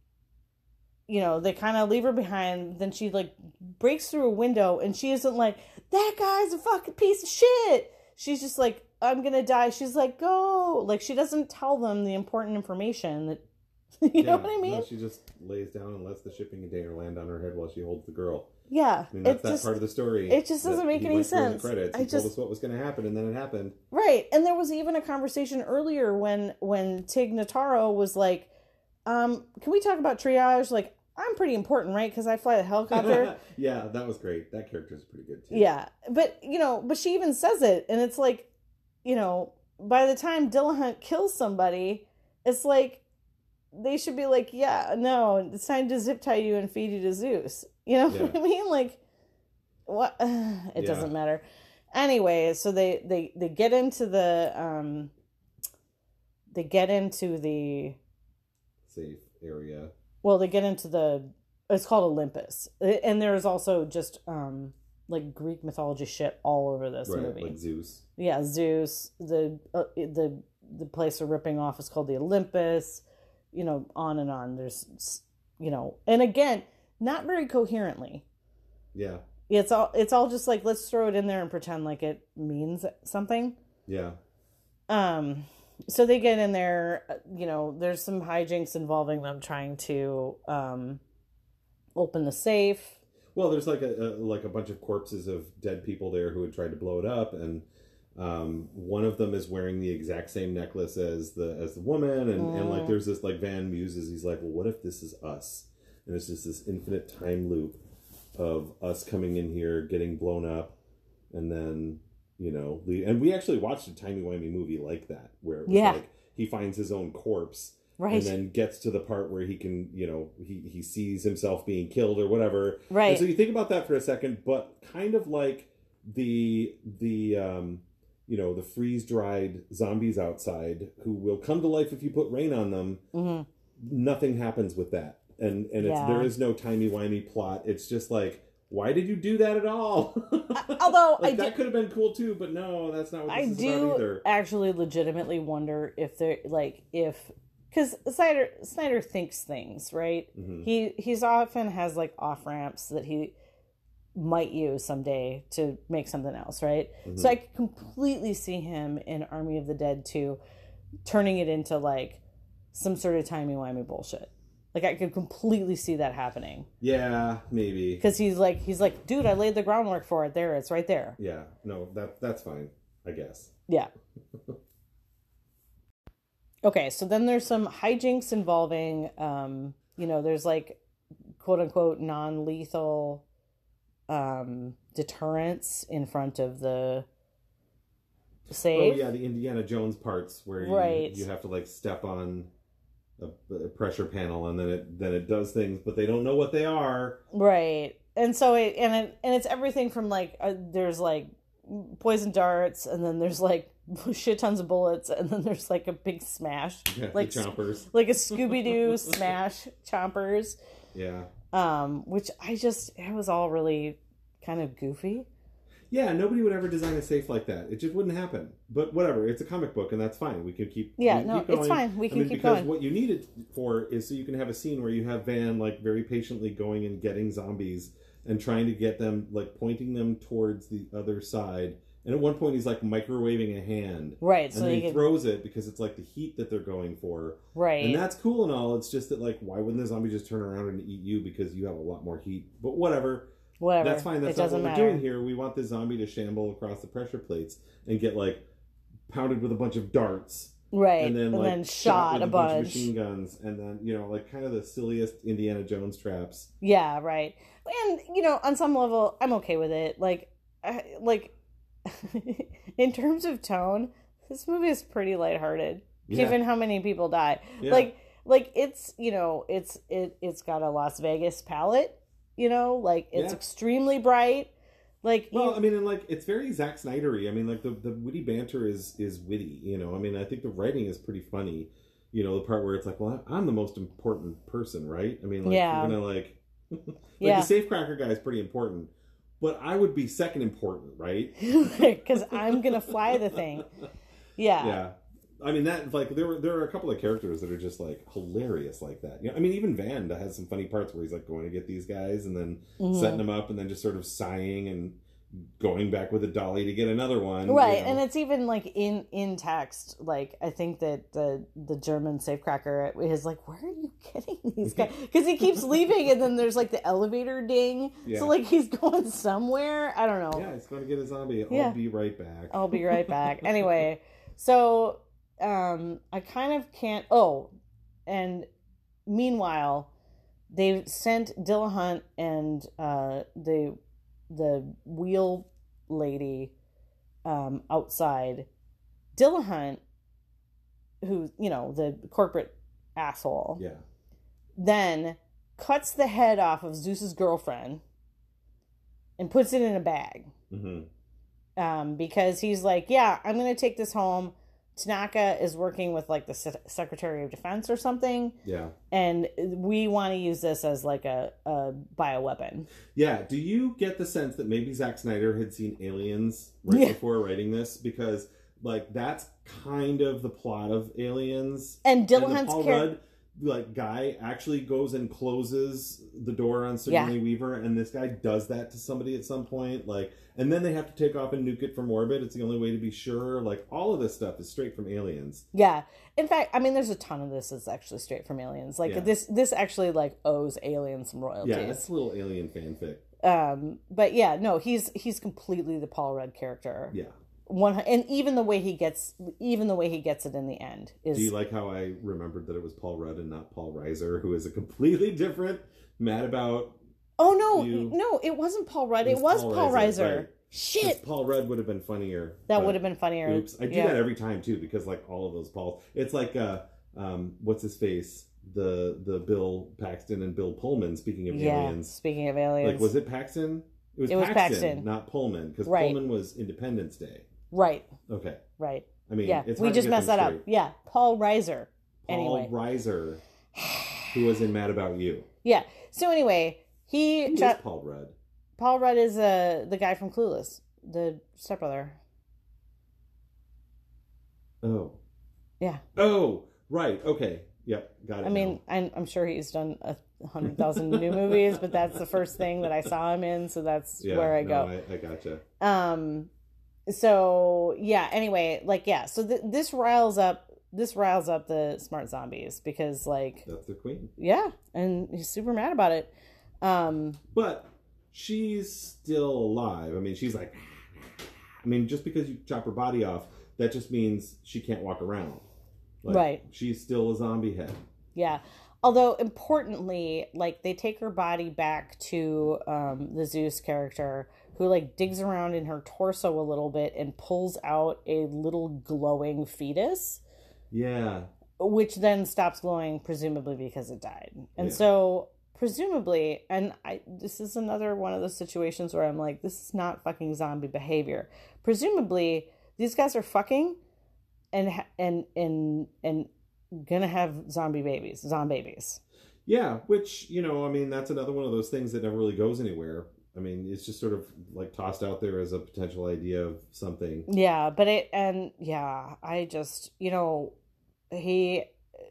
you know, they kind of leave her behind. Then she like breaks through a window, and she isn't like, that guy's a fucking piece of shit. She's just like, I'm gonna die. She's like, go. Like, she doesn't tell them the important information that, you Yeah, know what I mean? No, she just lays down and lets the shipping container land on her head while she holds the girl. Yeah. I mean, that's it that just, part of the story. it just doesn't that make he any went through in sense. The credits. I He just- told us what was going to happen, and then it happened. Right. And there was even a conversation earlier when, when Tig Notaro was like, um, can we talk about triage? Like, I'm pretty important, right? Because I fly the helicopter. Yeah, that was great. That character's pretty good too. Yeah, but you know, but she even says it, and it's like, you know, by the time Dillahunt kills somebody, it's like they should be like, yeah, no, it's time to zip tie you and feed you to Zeus. You know Yeah. what I mean? Like, what? It Yeah. doesn't matter. Anyway, so they they they get into the um, they get into the Safe area. well, they get into the it's called Olympus, and there's also just um like Greek mythology shit all over this Right, movie. like Zeus. Yeah, Zeus. The uh, the the place they're ripping off is called the Olympus. You know, on and on. There's, you know, and again, not very coherently. Yeah. It's all it's all just like, let's throw it in there and pretend like it means something. Yeah. Um. So they get in there. You know, there's some hijinks involving them trying to um open the safe. Well, there's like a, a like a bunch of corpses of dead people there who had tried to blow it up, and um, one of them is wearing the exact same necklace as the as the woman, and, Mm. and like there's this like Van muses. He's like, well, what if this is us? And it's just this infinite time loop of us coming in here, getting blown up, and then you know, le- and we actually watched a timey-wimey movie like that where it was Yeah. like he finds his own corpse. Right. And then gets to the part where he can, you know, he, he sees himself being killed or whatever. Right. And so you think about that for a second, but kind of like the the um, you know, the freeze dried zombies outside who will come to life if you put rain on them. Mm-hmm. Nothing happens with that, and and it's Yeah. there is no timey wimey plot. It's just like, why did you do that at all? Although like, I that did- could have been cool too, but no, that's not what this I is do about either. actually legitimately wonder if they're like if because Snyder Snyder thinks things, right? Mhm. He he's often has like off ramps that he might use someday to make something else, right? Mhm. So I could completely see him in Army of the Dead two turning it into like some sort of timey wimey bullshit. Like I could completely see that happening. Yeah, maybe. Because he's like, he's like, dude, I laid the groundwork for it. There, it's right there. Yeah, no, that that's fine, I guess. Yeah. Okay, so then there's some hijinks involving, um, you know, there's like, quote unquote, non-lethal um, deterrence in front of the safe. Oh yeah, the Indiana Jones parts where you, right. you have to like step on a, a pressure panel and then it then it does things, but they don't know what they are. Right, and so it and it and it's everything from like uh, there's like poison darts, and then there's like shit tons of bullets, and then there's like a big smash, Yeah, like chompers, like a Scooby Doo smash chompers. Yeah. Um, which I just it was all really kind of goofy. Yeah, nobody would ever design a safe like that. It just wouldn't happen. But whatever, it's a comic book, and that's fine. We can keep yeah, we no, keep going. it's fine. We can I mean, keep because going. what you need it for is so you can have a scene where you have Van like very patiently going and getting zombies and trying to get them like pointing them towards the other side. And at one point, he's like microwaving a hand, right? And so then he can... throws it because it's like the heat that they're going for, right? And that's cool and all. It's just that like, why wouldn't the zombie just turn around and eat you because you have a lot more heat? But whatever. Whatever. That's fine. That's it not what matter. we're doing here. We want the zombie to shamble across the pressure plates and get like pounded with a bunch of darts, right? And then and like then shot, shot with a a bunch. bunch of machine guns, and then you know like kind of the silliest Indiana Jones traps. Yeah, right. And you know, on some level, I'm okay with it. Like, I, like in terms of tone, this movie is pretty lighthearted, yeah. given how many people die. Yeah. Like, like it's you know, it's it it's got a Las Vegas palette. You know, like it's yeah. extremely bright. Like, well, you... I mean, and like it's very Zack Snyder-y. I mean, like the, the witty banter is is witty. You know, I mean, I think the writing is pretty funny. You know, the part where it's like, well, I'm the most important person, right? I mean, like yeah. you're gonna like, like yeah. the safecracker guy is pretty important, but I would be second important, right? Because I'm gonna fly the thing. Yeah. Yeah. I mean that like there were there are a couple of characters that are just like hilarious like that. You know, I mean even Van has some funny parts where he's like going to get these guys and then mm-hmm. setting them up and then just sort of sighing and going back with a dolly to get another one. Right, you know? And it's even like in in text. Like I think that the the German safecracker is like, where are you getting these guys? Because he keeps leaving, and then there's like the elevator ding. Yeah. So like he's going somewhere. I don't know. Yeah, he's going to get a zombie. I'll yeah. be right back. I'll be right back. Anyway, so. Um, I kind of can't. Oh, and meanwhile, they've sent Dillahunt and uh, the the wheel lady um, outside. Dillahunt, who you know the corporate asshole, yeah, then cuts the head off of Zeus's girlfriend and puts it in a bag. Mm-hmm. Um, because he's like, yeah, I'm gonna take this home. Tanaka is working with like the Se- Secretary of Defense or something. Yeah. And we want to use this as like a, a bioweapon. Yeah. Do you get the sense that maybe Zack Snyder had seen Aliens right yeah. before writing this? Because like that's kind of the plot of Aliens. And Dillahunt's Paul character. Rudd, like guy actually goes and closes the door on Sigourney yeah. Weaver, and this guy does that to somebody at some point, like, and then they have to take off and nuke it from orbit. It's the only way to be sure. Like all of this stuff is straight from Aliens. Yeah, in fact, I mean, there's a ton of this that's actually straight from Aliens. Like yeah. this, this actually like owes Aliens some royalties. Yeah, it's a little Alien fanfic. Um, but yeah, no, he's he's completely the Paul Rudd character. Yeah. One and even the way he gets, even the way he gets it in the end is. Do you like how I remembered that it was Paul Rudd and not Paul Reiser, who is a completely different Mad About? Oh no, you? no, it wasn't Paul Rudd. It was, it was Paul, Paul Reiser. Reiser. Right. Shit, Paul Rudd would have been funnier. That would have been funnier. Oops, I do yeah. that every time too because like all of those Pauls. It's like uh, um, what's his face? The the Bill Paxton and Bill Pullman. Speaking of yeah, aliens, speaking of aliens, like was it Paxton? It was, it was Paxton, Paxton, not Pullman, because right. Pullman was Independence Day. Right. Okay. Right. I mean, yeah, it's we just messed that straight. up. Yeah, Paul Reiser. Paul anyway. Reiser, who was in Mad About You. Yeah. So anyway, he. Who tra- is Paul Rudd? Paul Rudd is uh, the guy from Clueless, the stepbrother. Oh. Yeah. Oh, right. Okay. Yep. Got it. I mean, I'm, I'm sure he's done a hundred thousand new movies, but that's the first thing that I saw him in, so that's yeah, where I no, go. I, I gotcha. Um. So yeah. Anyway, like yeah. So th- this riles up this riles up the smart zombies because, like, that's their queen. Yeah, and he's super mad about it. Um, but she's still alive. I mean, she's like, I mean, just because you chop her body off, that just means she can't walk around. Like, right. She's still a zombie head. Yeah. Although, importantly, like, they take her body back to um, the Zeus character, who, like, digs around in her torso a little bit and pulls out a little glowing fetus. Yeah. Which then stops glowing, presumably because it died. And yeah. so, presumably, and I this is another one of those situations where I'm like, this is not fucking zombie behavior. Presumably, these guys are fucking and and and and gonna have zombie babies, zombie babies. Yeah, which, you know, I mean, that's another one of those things that never really goes anywhere. I mean, it's just sort of like tossed out there as a potential idea of something. Yeah, but it, and yeah, I just, you know, he,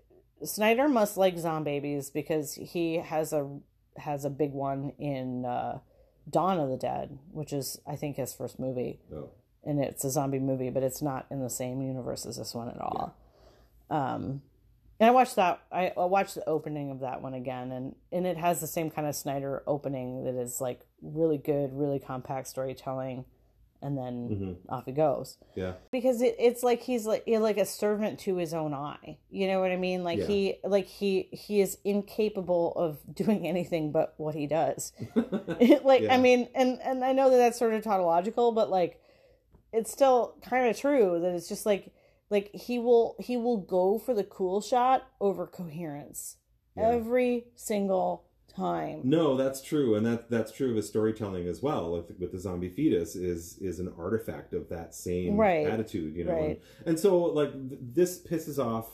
Snyder must like zombie babies because he has a, has a big one in uh, Dawn of the Dead, which is, I think, his first movie. Oh. And it's a zombie movie, but it's not in the same universe as this one at all. Yeah. Um, and I watched that, I, I watched the opening of that one again, and, and it has the same kind of Snyder opening that is like really good, really compact storytelling, and then mm-hmm. off he goes. Yeah. Because it, it's like he's like like a servant to his own eye. You know what I mean? Like yeah. he like he he is incapable of doing anything but what he does. like yeah. I mean, and and I know that that's sort of tautological, but like it's still kind of true that it's just like like he will he will go for the cool shot over coherence yeah. every single time. No, that's true, and that that's true of his storytelling as well. With, with the zombie fetus, is is an artifact of that same right. attitude, you know. Right. And, and so, like, th- this pisses off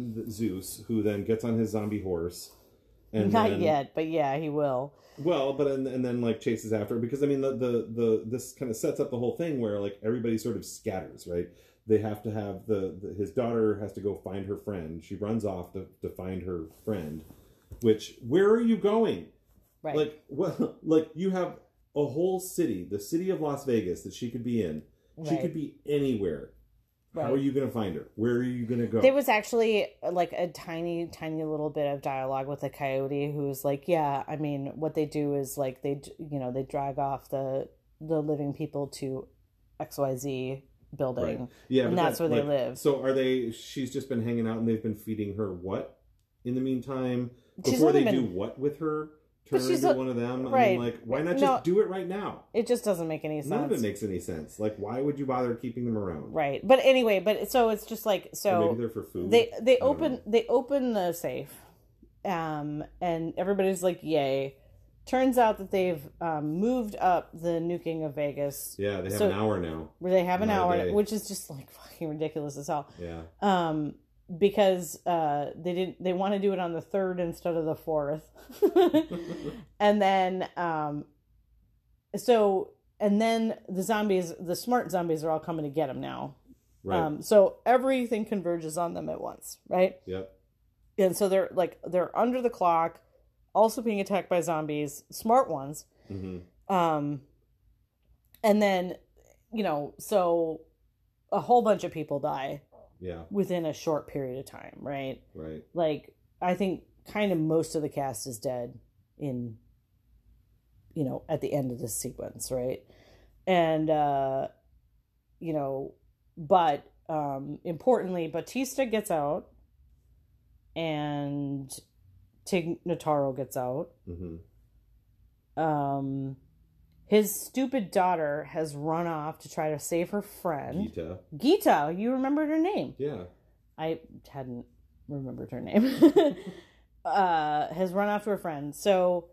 Zeus, who then gets on his zombie horse. And Not then, yet, but yeah, he will. Well, but and, and then like chases after her, because I mean the, the the this kind of sets up the whole thing where like everybody sort of scatters, right? They have to have the, the his daughter has to go find her friend. She runs off to, to find her friend. Which, where are you going? Right. Like, well, like you have a whole city, the city of Las Vegas, that she could be in. She right. could be anywhere. Right. How are you going to find her? Where are you going to go? There was actually like a tiny, tiny little bit of dialogue with a coyote who was like, yeah, I mean, what they do is like they, you know, they drag off the the living people to X Y Z building. Right. Yeah, and that's that, where like, they live. So are they, she's just been hanging out and they've been feeding her what in the meantime? Before they been, do what with her? Turn her into a, one of them? Right. I mean, like, why not just no, do it right now? It just doesn't make any sense. None of it makes any sense. Like, why would you bother keeping them around? Right. But anyway, but so it's just like, so. Or maybe they're for food. They, they open, they open the safe. Um, and everybody's like, yay. Turns out that they've um, moved up the nuking of Vegas. Yeah, they have so, an hour now. Where they have an hour, which is just like fucking ridiculous as hell. Yeah. Um, because uh, they didn't, they want to do it on the third instead of the fourth. And then, um, so, and then the zombies, the smart zombies are all coming to get them now. Right. Um, so everything converges on them at once, right? Yep. And so they're like, they're under the clock, also being attacked by zombies, smart ones. Mm-hmm. Um, and then, you know, so a whole bunch of people die. Yeah. Within a short period of time, right? Right. Like, I think kind of most of the cast is dead in, you know, at the end of this sequence, right? And, uh, you know, but um, importantly, Batista gets out and Tig Notaro gets out. Mm-hmm. Um, his stupid daughter has run off to try to save her friend. Gita. Gita, you remembered her name. Yeah. I hadn't remembered her name. uh, has run off to her friend. So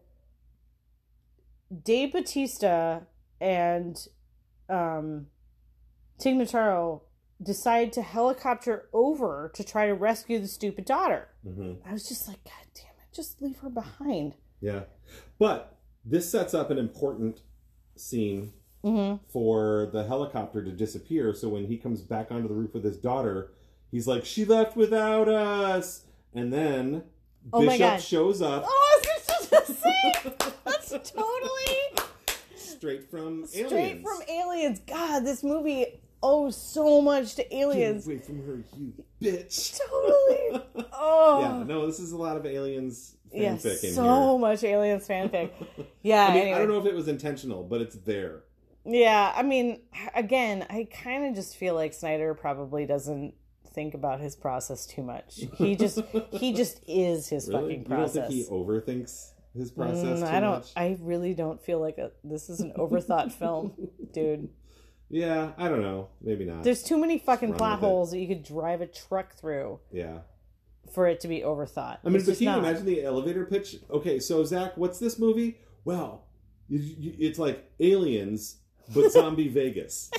Dave Bautista and um, Tig Notaro decide to helicopter over to try to rescue the stupid daughter. Mm-hmm. I was just like, God damn it, just leave her behind. Yeah. But this sets up an important scene mm-hmm. for the helicopter to disappear. So when he comes back onto the roof with his daughter, he's like, she left without us. And then oh Bishop shows up. Oh, I was just going to say, that's totally... Straight from Straight Aliens. from Aliens. God, this movie... owe so much to aliens. Get away from her, you bitch. Totally. Oh. Yeah, no, this is a lot of aliens fanfic yeah, in so here. So much aliens fanfic. Yeah. I mean, anyway. I don't know if it was intentional, but it's there. Yeah, I mean, again, I kind of just feel like Snyder probably doesn't think about his process too much. He just he just is his Really? fucking process. You don't think he overthinks his process Mm, too I don't. much? I really don't feel like a, this is an overthought film, dude. Yeah, I don't know. Maybe not. There's too many fucking run plot with it. holes that you could drive a truck through Yeah. for it to be overthought. I mean, It's but just can you not. imagine the elevator pitch? Okay, so Zach, what's this movie? Well, you, you, it's like Aliens, but zombie Vegas.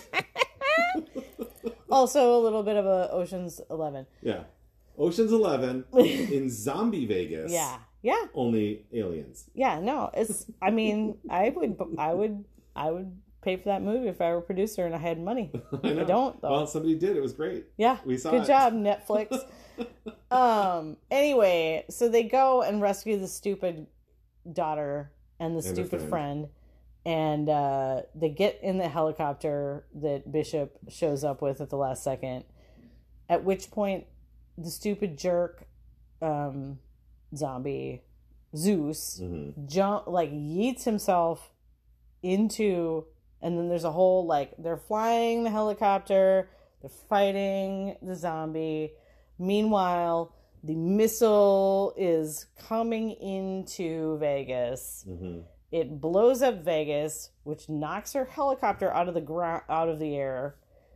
Also, a little bit of a Ocean's Eleven. Yeah. Ocean's Eleven in zombie Vegas. Yeah, yeah, Only aliens. yeah. No, it's. I mean, I would, I would, I would pay for that movie if I were a producer and I had money. I, know. I don't, though. Well, somebody did. It was great. Yeah, We saw good it. job, Netflix. um. Anyway, so they go and rescue the stupid daughter and the And her stupid friend. friend, and uh, they get in the helicopter that Bishop shows up with at the last second. At which point, the stupid jerk, um, zombie, Zeus, Mm-hmm. jump like yeets himself into, and then there's a whole like they're flying the helicopter, they're fighting the zombie. Meanwhile, the missile is coming into Vegas. Mm-hmm. It blows up Vegas, which knocks her helicopter out of the ground, out of the air.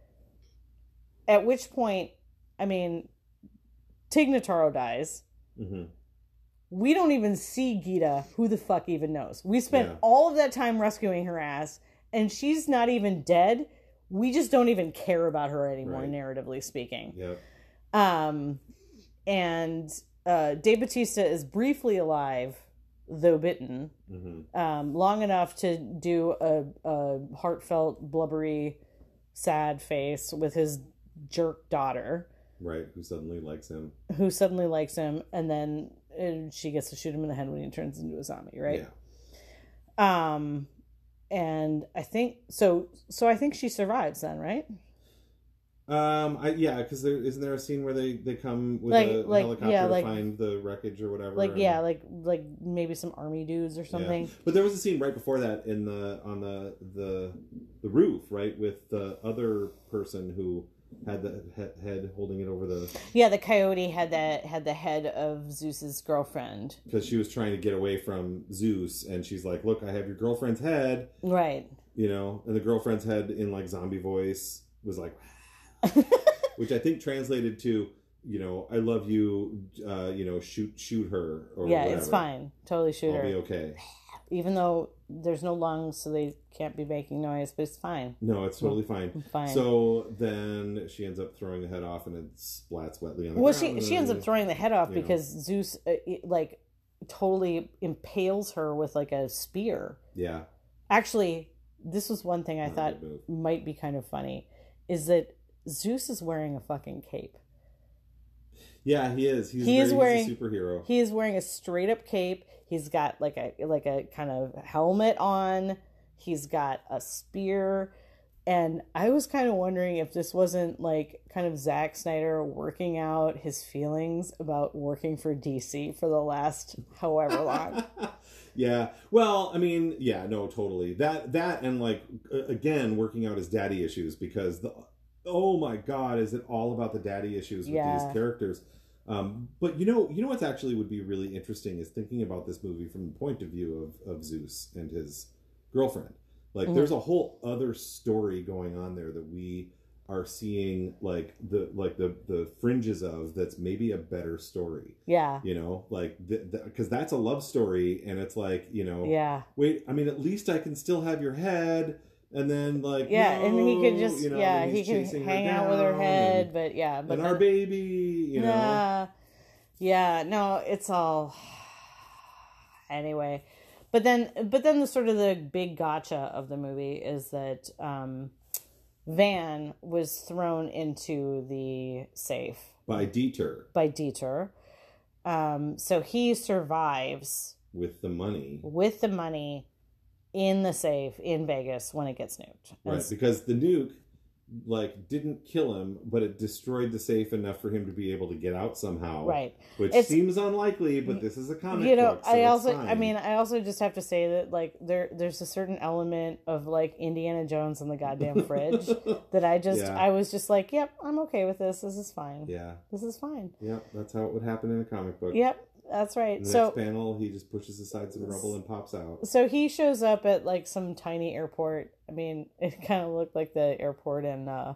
At which point, I mean, Tig Notaro dies. Mm-hmm. We don't even see Gita. Who the fuck even knows? We spent Yeah. all of that time rescuing her ass, and she's not even dead. We just don't even care about her anymore, Right. narratively speaking. Yep. Um, and uh, Dave Bautista is briefly alive, though bitten, Mm-hmm. um, long enough to do a, a heartfelt, blubbery, sad face with his jerk daughter, Right. Who suddenly likes him. who suddenly likes him, and then uh, she gets to shoot him in the head when he turns into a zombie, right? Yeah. Um, and I think so. So I think she survives then, right? Um. I yeah. Because there isn't there a scene where they they come with Like- a like, helicopter yeah, to like- find the wreckage or whatever. Like and- yeah, like like maybe some army dudes or Yeah. something. But there was a scene right before that in the on the the the roof, right, with the other person who had the he- head holding it over the Yeah, the coyote had that had the head of Zeus's girlfriend. because she was trying to get away from Zeus, and she's like, "Look, I have your girlfriend's head," Right. you know, and the girlfriend's head in like zombie voice was like, which I think translated to, you know, I love you, uh, you know, shoot shoot her or Yeah, whatever. it's fine. Totally shoot I'll her. be okay. Even though there's no lungs, so they can't be making noise, but it's fine. No, it's totally fine. Fine. So then she ends up throwing the head off, and it splats wetly on the Well, ground. she she ends up throwing the head off you know. because Zeus uh, it, like totally impales her with like a spear. Yeah. Actually, this was one thing I Not a thought good move. might be kind of funny, is that Zeus is wearing a fucking cape. Yeah, he is. He's, He very, is wearing- he's a superhero. He is wearing a straight up cape. He's got like a like a kind of helmet on. He's got a spear. And I was kind of wondering if this wasn't like kind of Zack Snyder working out his feelings about working for D C for the last however long. Yeah. Well, I mean, yeah, no, totally. That that and like uh, again working out his daddy issues because the oh my god, is it all about the daddy issues with Yeah. these characters? Um, but you know, you know what's actually would be really interesting is thinking about this movie from the point of view of, of Zeus and his girlfriend. Like, Mhm. there's a whole other story going on there that we are seeing, like the like the the fringes of. That's maybe a better story. Yeah. You know, like because that's a love story, and it's like, you know, Yeah. wait, I mean, at least I can still have your head, and then like Yeah, and he could no, just you know, yeah, and he he's can chasing her hang out with her down, head, and, but yeah, but and then- our baby, you know, Yeah. Yeah, no, it's all anyway. But then but then the sort of the big gotcha of the movie is that um Van was thrown into the safe by Dieter by Dieter. Um so he survives with the money, with the money in the safe in Vegas when it gets nuked. And right? Because the nuke like didn't kill him, but it destroyed the safe enough for him to be able to get out somehow. Right. Which It's, seems unlikely, but this is a comic you know, book, so I it's also, fine. I mean, I also just have to say that like there, there's a certain element of like Indiana Jones in the goddamn fridge that I just, Yeah. I was just like, yep, I'm okay with this. This is fine. Yeah. This is fine. Yeah, that's how it would happen in a comic book. Yep, that's right. In the So next panel, he just pushes aside some rubble and pops out. So he shows up at like some tiny airport. I mean, it kind of looked like the airport in uh,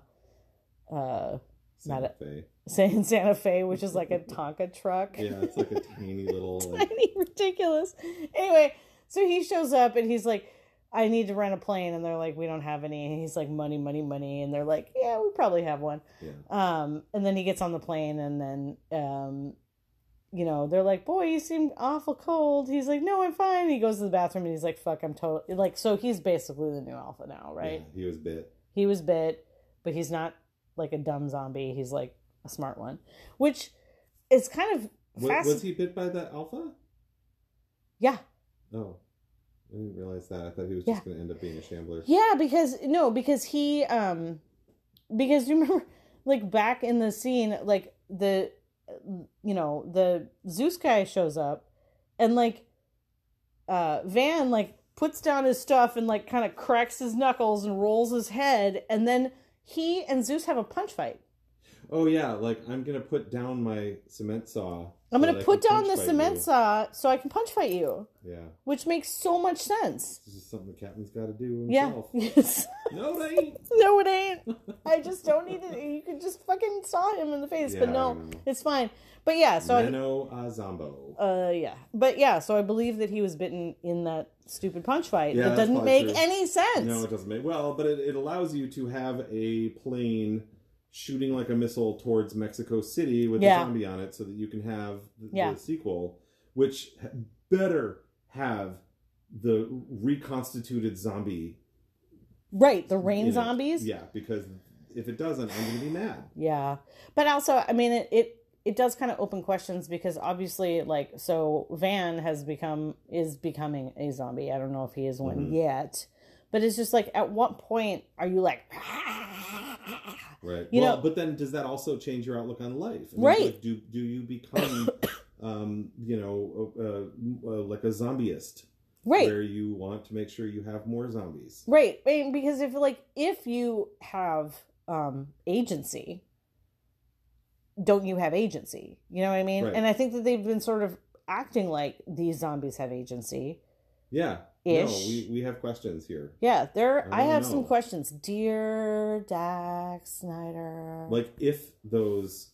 uh, Santa not Fe. a, in Santa Fe, which is like a Tonka truck. Yeah, it's like a tiny little. Like... Tiny, ridiculous. Anyway, so he shows up and he's like, I need to rent a plane. And they're like, we don't have any. And he's like, money, money, money. And they're like, yeah, we probably have one. Yeah. Um, and then he gets on the plane and then, um, you know, they're like, boy, you seem awful cold. He's like, no, I'm fine. He goes to the bathroom and he's like, fuck, I'm totally, like, so he's basically the new alpha now, right? Yeah, he was bit. He was bit, but he's not like a dumb zombie. He's like a smart one, which is kind of Was, fast. was he bit by the alpha? Yeah. Oh, I didn't realize that. I thought he was Yeah. just going to end up being a shambler. Yeah, because, no, because he, um, because you remember, like, back in the scene, like, the, you know, the Zeus guy shows up and like uh Van like puts down his stuff and like kind of cracks his knuckles and rolls his head, and then he and Zeus have a punch fight. Oh yeah, like I'm gonna put down my cement saw. I'm so gonna that I put can down punch the fight cement you. saw so I can punch fight you. Yeah, Which makes so much sense. this is something the captain's got to do Yeah. himself. Yes. No, it ain't. No, it ain't. I just don't need it. You could just fucking saw him in the face, but Yeah, no, I know. it's fine. But yeah, so I, Nano uh, Zombo. Uh, yeah. But yeah, so I believe that he was bitten in that stupid punch fight. Yeah, that that's doesn't probably make true. any sense. No, it doesn't make well, but it, it allows you to have a plane shooting like a missile towards Mexico City with Yeah. a zombie on it, so that you can have the, Yeah. the sequel, which better have the reconstituted zombie. Right, the rain in it. zombies. Yeah, because if it doesn't, I'm going to be mad. Yeah. But also, I mean, it, it, it does kind of open questions because obviously, like, so Van has become, is becoming a zombie. I don't know if he is one Mhm. yet. But it's just like, at what point are you like, Right. You well, know- but then does that also change your outlook on life? I mean, Right. like, do do you become, um, you know, uh, uh, like a zombieist, right. where you want to make sure you have more zombies? Right. I mean, because if like if you have um agency, don't you have agency? You know what I mean? Right. And I think that they've been sort of acting like these zombies have agency. Yeah. Ish. No, we, we have questions here. Yeah, there I I, don't have know. some questions. Dear Dax Snyder. Like, if those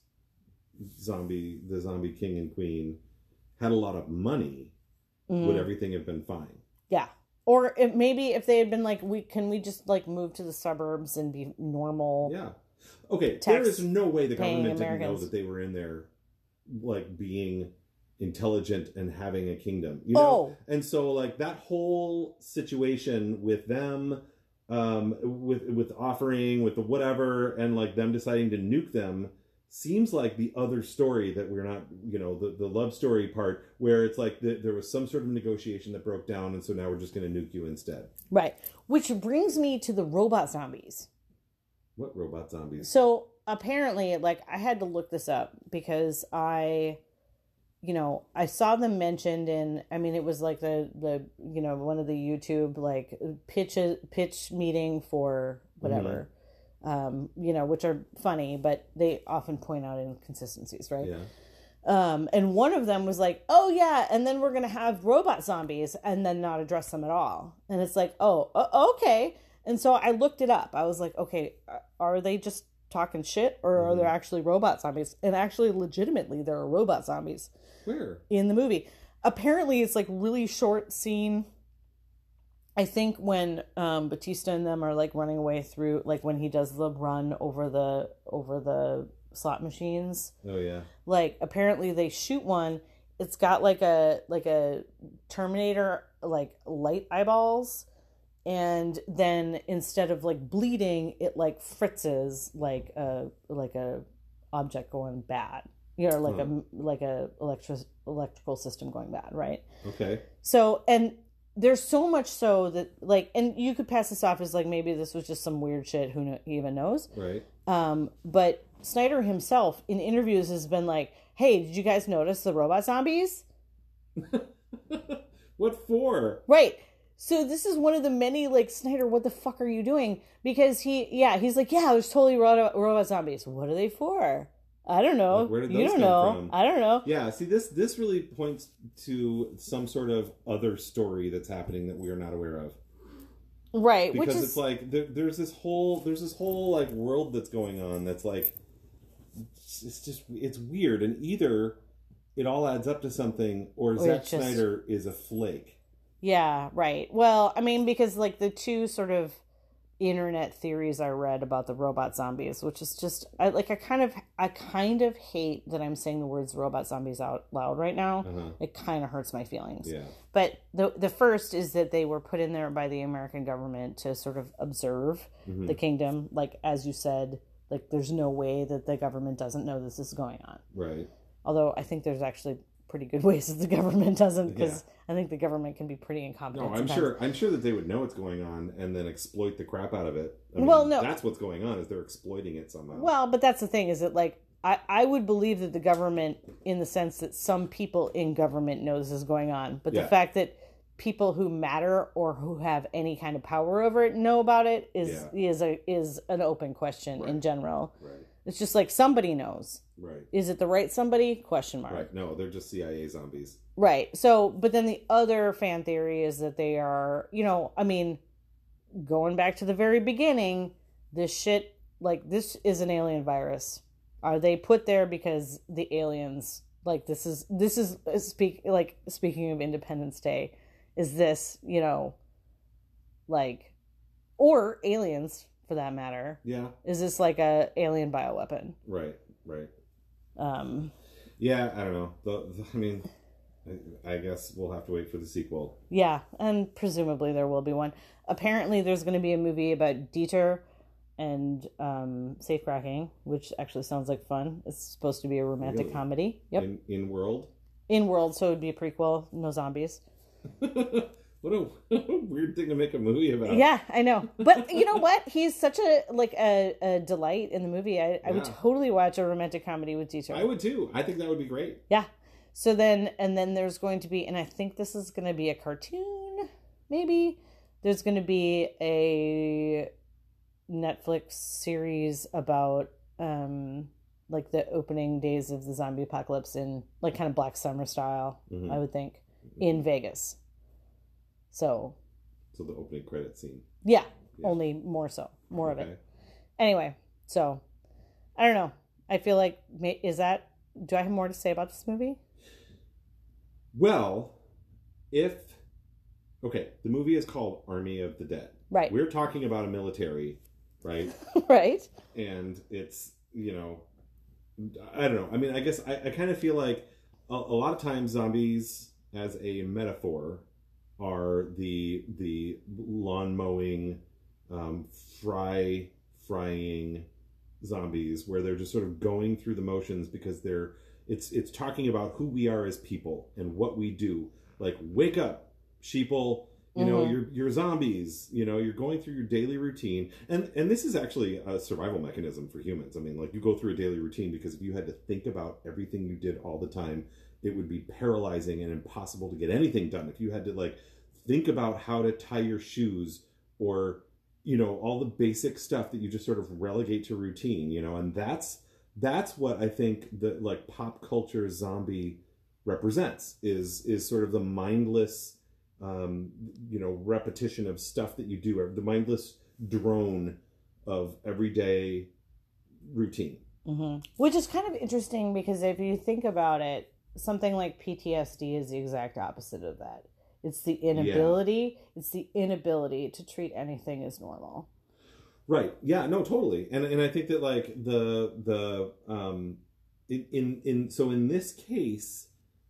zombie, the zombie king and queen, had a lot of money, Mm, would everything have been fine? yeah. Or if maybe if they had been like, we can we just like move to the suburbs and be normal. Yeah. Okay, there Tax is no way the paying government didn't know Americans. that they were in there, like, being intelligent and having a kingdom, you know? Oh. And so, like, that whole situation with them, um, with with offering, with the whatever, and, like, them deciding to nuke them, seems like the other story that we're not, you know, the, the love story part, where it's like the, there was some sort of negotiation that broke down, and so now we're just going to nuke you instead. Right. Which brings me to the robot zombies. What robot zombies? So apparently, like, I had to look this up because I, you know, I saw them mentioned in, I mean, it was like the, the, you know, one of the YouTube, like, pitch, pitch meeting for whatever, um, you know, which are funny, but they often point out inconsistencies, right? Yeah. Um, and one of them was like, oh yeah, and then we're going to have robot zombies and then not address them at all. And it's like, oh, uh, okay. And so I looked it up. I was like, okay, are they just talking shit or are Mhm. there actually robot zombies? And actually, legitimately, there are robot zombies Where? in the movie. Apparently, it's like really short scene. I think when um, Batista and them are like running away through, like when he does the run over the over the slot machines. Oh, yeah. Like apparently they shoot one. It's got like a like a Terminator like light eyeballs, and then instead of like bleeding, it like fritzes like a like a object going bad. You know, like Huh. a like a electric electrical system going bad, right? Okay. So, and there's so much so that, like, and you could pass this off as, like, maybe this was just some weird shit, who kn- even knows. Right. Um, but Snyder himself, in interviews, has been like, hey, did you guys notice the robot zombies? What for? Right. So this is one of the many, like, Snyder, what the fuck are you doing? Because he, yeah, he's like, yeah, there's totally robot, robot zombies. What are they for? I don't know. Like, where did those you don't come know. from? I don't know. Yeah, see, this this really points to some sort of other story that's happening that we are not aware of. Right. Because which is, it's like there, there's this whole there's this whole like world that's going on that's like it's just it's weird, and either it all adds up to something or, Or Zack it's just- Snyder is a flake. yeah, right. Well, I mean, because, like, the two sort of internet theories I read about the robot zombies, which is just I, like I kind of I kind of hate that I'm saying the words robot zombies out loud right now. Uh-huh. It kind of hurts my feelings. Yeah. But the the first is that they were put in there by the American government to sort of observe Mhm. the kingdom. Like, as you said, like, there's no way that the government doesn't know this is going on. Right. Although I think there's actually pretty good ways that the government doesn't, because I think the government can be pretty incompetent. No, I'm sometimes. sure. I'm sure that they would know what's going on and then exploit the crap out of it. I mean, Well, no. that's what's going on is they're exploiting it somehow. Well, but that's the thing, is that, like, I, I would believe that the government, in the sense that some people in government know this is going on, but Yeah. the fact that people who matter or who have any kind of power over it know about it is Yeah. is a is an open question in Right. general. Right. It's just like somebody knows. Right. Is it the right somebody? Question mark. Right. No, they're just C I A zombies. Right. So, but then the other fan theory is that they are, you know, I mean, going back to the very beginning, this shit, like, this is an alien virus. Are they put there because the aliens, like, this is, this is, speak like, speaking of Independence Day, is this, you know, like, or aliens, for that matter. Yeah. Is this like a alien bioweapon? Right. Right. Um, Yeah. I don't know. The, the, I mean, I, I guess we'll have to wait for the sequel. Yeah, and presumably there will be one. Apparently there's going to be a movie about Dieter and um, safecracking, which actually sounds like fun. It's supposed to be a romantic Really? comedy. Yep. In, in world. In world, so it would be a prequel, no zombies. What a, what a weird thing to make a movie about. Yeah, I know. But you know what? He's such a like a, a delight in the movie. I, I would Yeah. totally watch a romantic comedy with Dieter. I would too. I think that would be great. Yeah. So then, and then there's going to be, and I think this is going to be a cartoon, maybe. There's going to be a Netflix series about, um, like, the opening days of the zombie apocalypse in, like, kind of Black Summer style, Mhm. I would think, in Vegas. So, So the opening credit scene. yeah, Yeah. only more so, more of Okay. it. Anyway, so, I don't know. I feel like, ma- is that, do I have more to say about this movie? Well, if okay, the movie is called Army of the Dead. Right. We're talking about a military, right? Right? And it's, you know, I don't know. I mean, I guess I, I kind of feel like a, a lot of times zombies as a metaphor are the the lawn mowing, um, fry frying zombies where they're just sort of going through the motions because they're it's it's talking about who we are as people and what we do. Like, wake up, sheeple. You know, Mhm. you're you're zombies. You know, you're going through your daily routine, and and this is actually a survival mechanism for humans. I mean, like, you go through a daily routine because if you had to think about everything you did all the time, it would be paralyzing and impossible to get anything done. If you had to, like, think about how to tie your shoes, or, you know, all the basic stuff that you just sort of relegate to routine. You know, and that's that's what I think the, like, pop culture zombie represents is is sort of the mindless, um, you know, repetition of stuff that you do, the mindless drone of everyday routine. Mm-hmm. Which is kind of interesting because if you think about it, something like P T S D is the exact opposite of that. It's the inability, yeah. it's the inability to treat anything as normal. Right. Yeah, no, totally. And and I think that, like, the the um in in, in so in this case,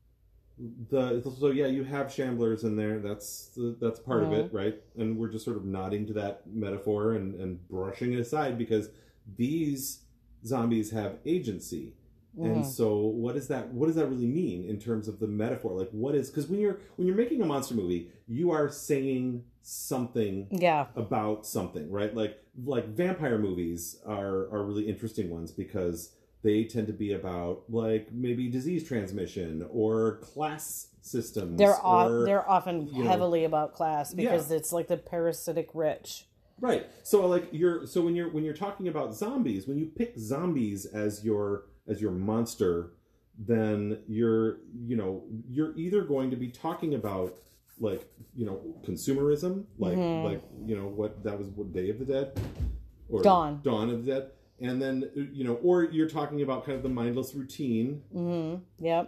the so yeah, you have shamblers in there. That's that's part mm-hmm. of it, right? And we're just sort of nodding to that metaphor and and brushing it aside because these zombies have agency. Mm-hmm. And so what is that what does that really mean in terms of the metaphor? Like what is, because when you're when you're making a monster movie, you are saying something yeah. about something, right? Like like vampire movies are are really interesting ones because they tend to be about like maybe disease transmission or class systems. They're or, off, they're often heavily know, about class because yeah. it's like the parasitic rich. Right. So like you're so when you're when you're talking about zombies, when you pick zombies as your as your monster, then you're you know you're either going to be talking about like you know consumerism, like mm-hmm. like you know what that was what Day of the Dead or Dawn Dawn of the Dead, and then you know or you're talking about kind of the mindless routine. Mm-hmm. Yep.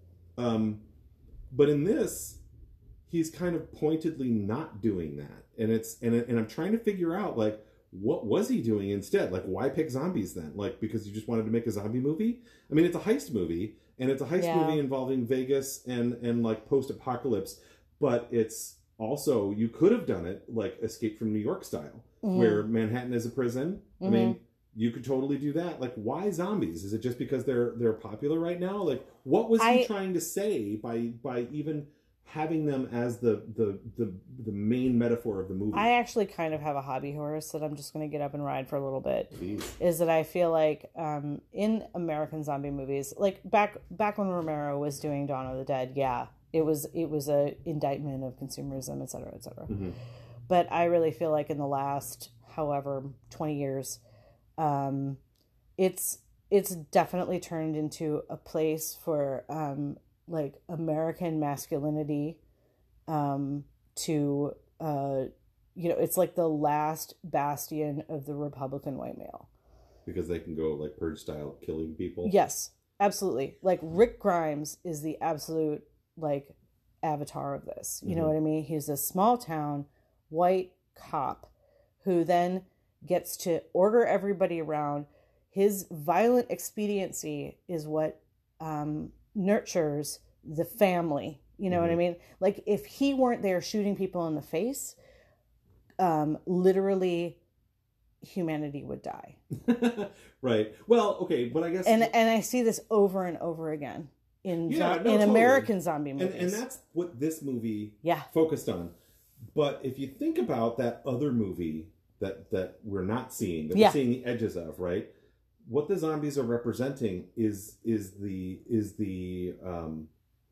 Um, but in this, he's kind of pointedly not doing that, and it's and and I'm trying to figure out like what was he doing instead? Like why pick zombies then? Like because you just wanted to make a zombie movie? I mean, it's a heist movie, and it's a heist yeah. movie involving Vegas and and like post-apocalypse, but it's also you could have done it like Escape from New York style, mm-hmm. where Manhattan is a prison. Mm-hmm. I mean, you could totally do that. Like why zombies? Is it just because they're they're popular right now? Like what was I... he trying to say by by even having them as the, the the the main metaphor of the movie? I actually kind of have a hobby horse that I'm just going to get up and ride for a little bit. Jeez. Is that I feel like um, in American zombie movies, like back back when Romero was doing Dawn of the Dead, yeah, it was it was a indictment of consumerism, et cetera, et cetera. Mm-hmm. But I really feel like in the last, however, twenty years, um, it's it's definitely turned into a place for um, like American masculinity um, to, uh, you know, it's like the last bastion of the Republican white male. Because they can go like purge style killing people? Yes, absolutely. Like Rick Grimes is the absolute like avatar of this. You mm-hmm. know what I mean? He's a small town white cop who then gets to order everybody around. His violent expediency is what um, nurtures the family. You know mm-hmm. what I mean? Like if he weren't there shooting people in the face, um, literally humanity would die. Right. Well, okay, but I guess and and I see this over and over again in yeah, zo- no, in totally. American zombie movies, and, and that's what this movie yeah. focused on. But if you think about that other movie that that we're not seeing, that yeah. we're seeing the edges of, right? What the zombies are representing is is the is the um,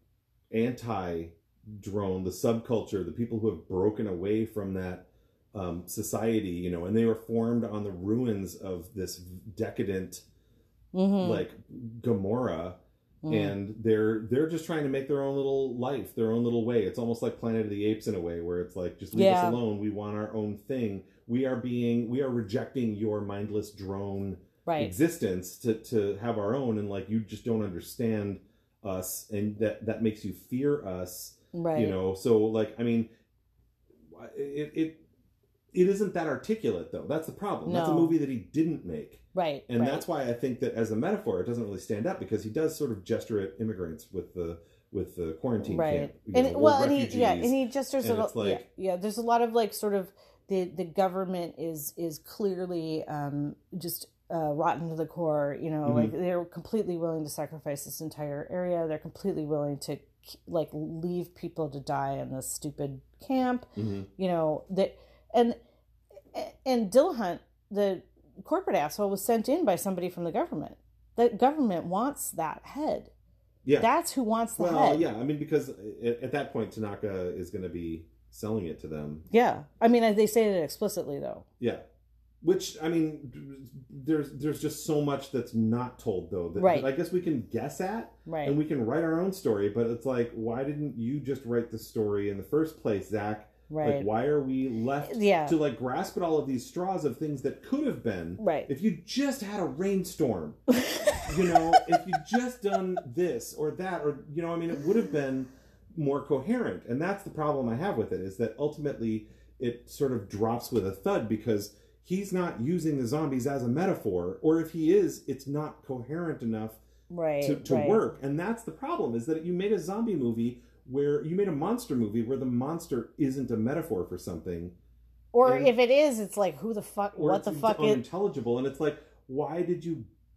anti-drone, the subculture, the people who have broken away from that um, society, you know, and they were formed on the ruins of this decadent, mm-hmm. like Gomorrah. Mm. And they're they're just trying to make their own little life, their own little way. It's almost like Planet of the Apes in a way, where it's like, just leave yeah. us alone. We want our own thing. We are being we are rejecting your mindless drone right. existence to, to have our own, and like you just don't understand us, and that that makes you fear us. Right. You know, so like I mean, it it it isn't that articulate though. That's the problem. No. That's a movie that he didn't make. Right. And right. that's why I think that as a metaphor, it doesn't really stand up, because he does sort of gesture at immigrants with the with the quarantine right. camp. You and know, well, and he yeah, and he just there's and a it's like, yeah, yeah, there's a lot of like sort of the the government is is clearly um, just uh, rotten to the core. You know, mm-hmm. like they're completely willing to sacrifice this entire area. They're completely willing to like leave people to die in this stupid camp. Mm-hmm. You know that, and and Dillahunt, the corporate asshole, was sent in by somebody from the government. The government wants that head. Yeah, that's who wants the well, head. Well, yeah, I mean, because at, at that point, Tanaka is going to be selling it to them. Yeah, I mean, they say it explicitly, though. Yeah, which I mean, there's there's just so much that's not told, though. That, right. that I guess we can guess at, right? And we can write our own story. But it's like, why didn't you just write the story in the first place, Zach? Right. Like, why are we left yeah. to like grasp at all of these straws of things that could have been? Right. If you just had a rainstorm, you know, if you just done this or that, or, you know, I mean, it would have been more coherent. And that's the problem I have with it, is that ultimately it sort of drops with a thud, because he's not using the zombies as a metaphor, or if he is, it's not coherent enough right. to, to right. work. And that's the problem, is that you made a zombie movie where you made a monster movie where the monster isn't a metaphor for something, or and, if it is, it's like, who the fuck? What the fuck? Unintelligible, is... and it's like, why did you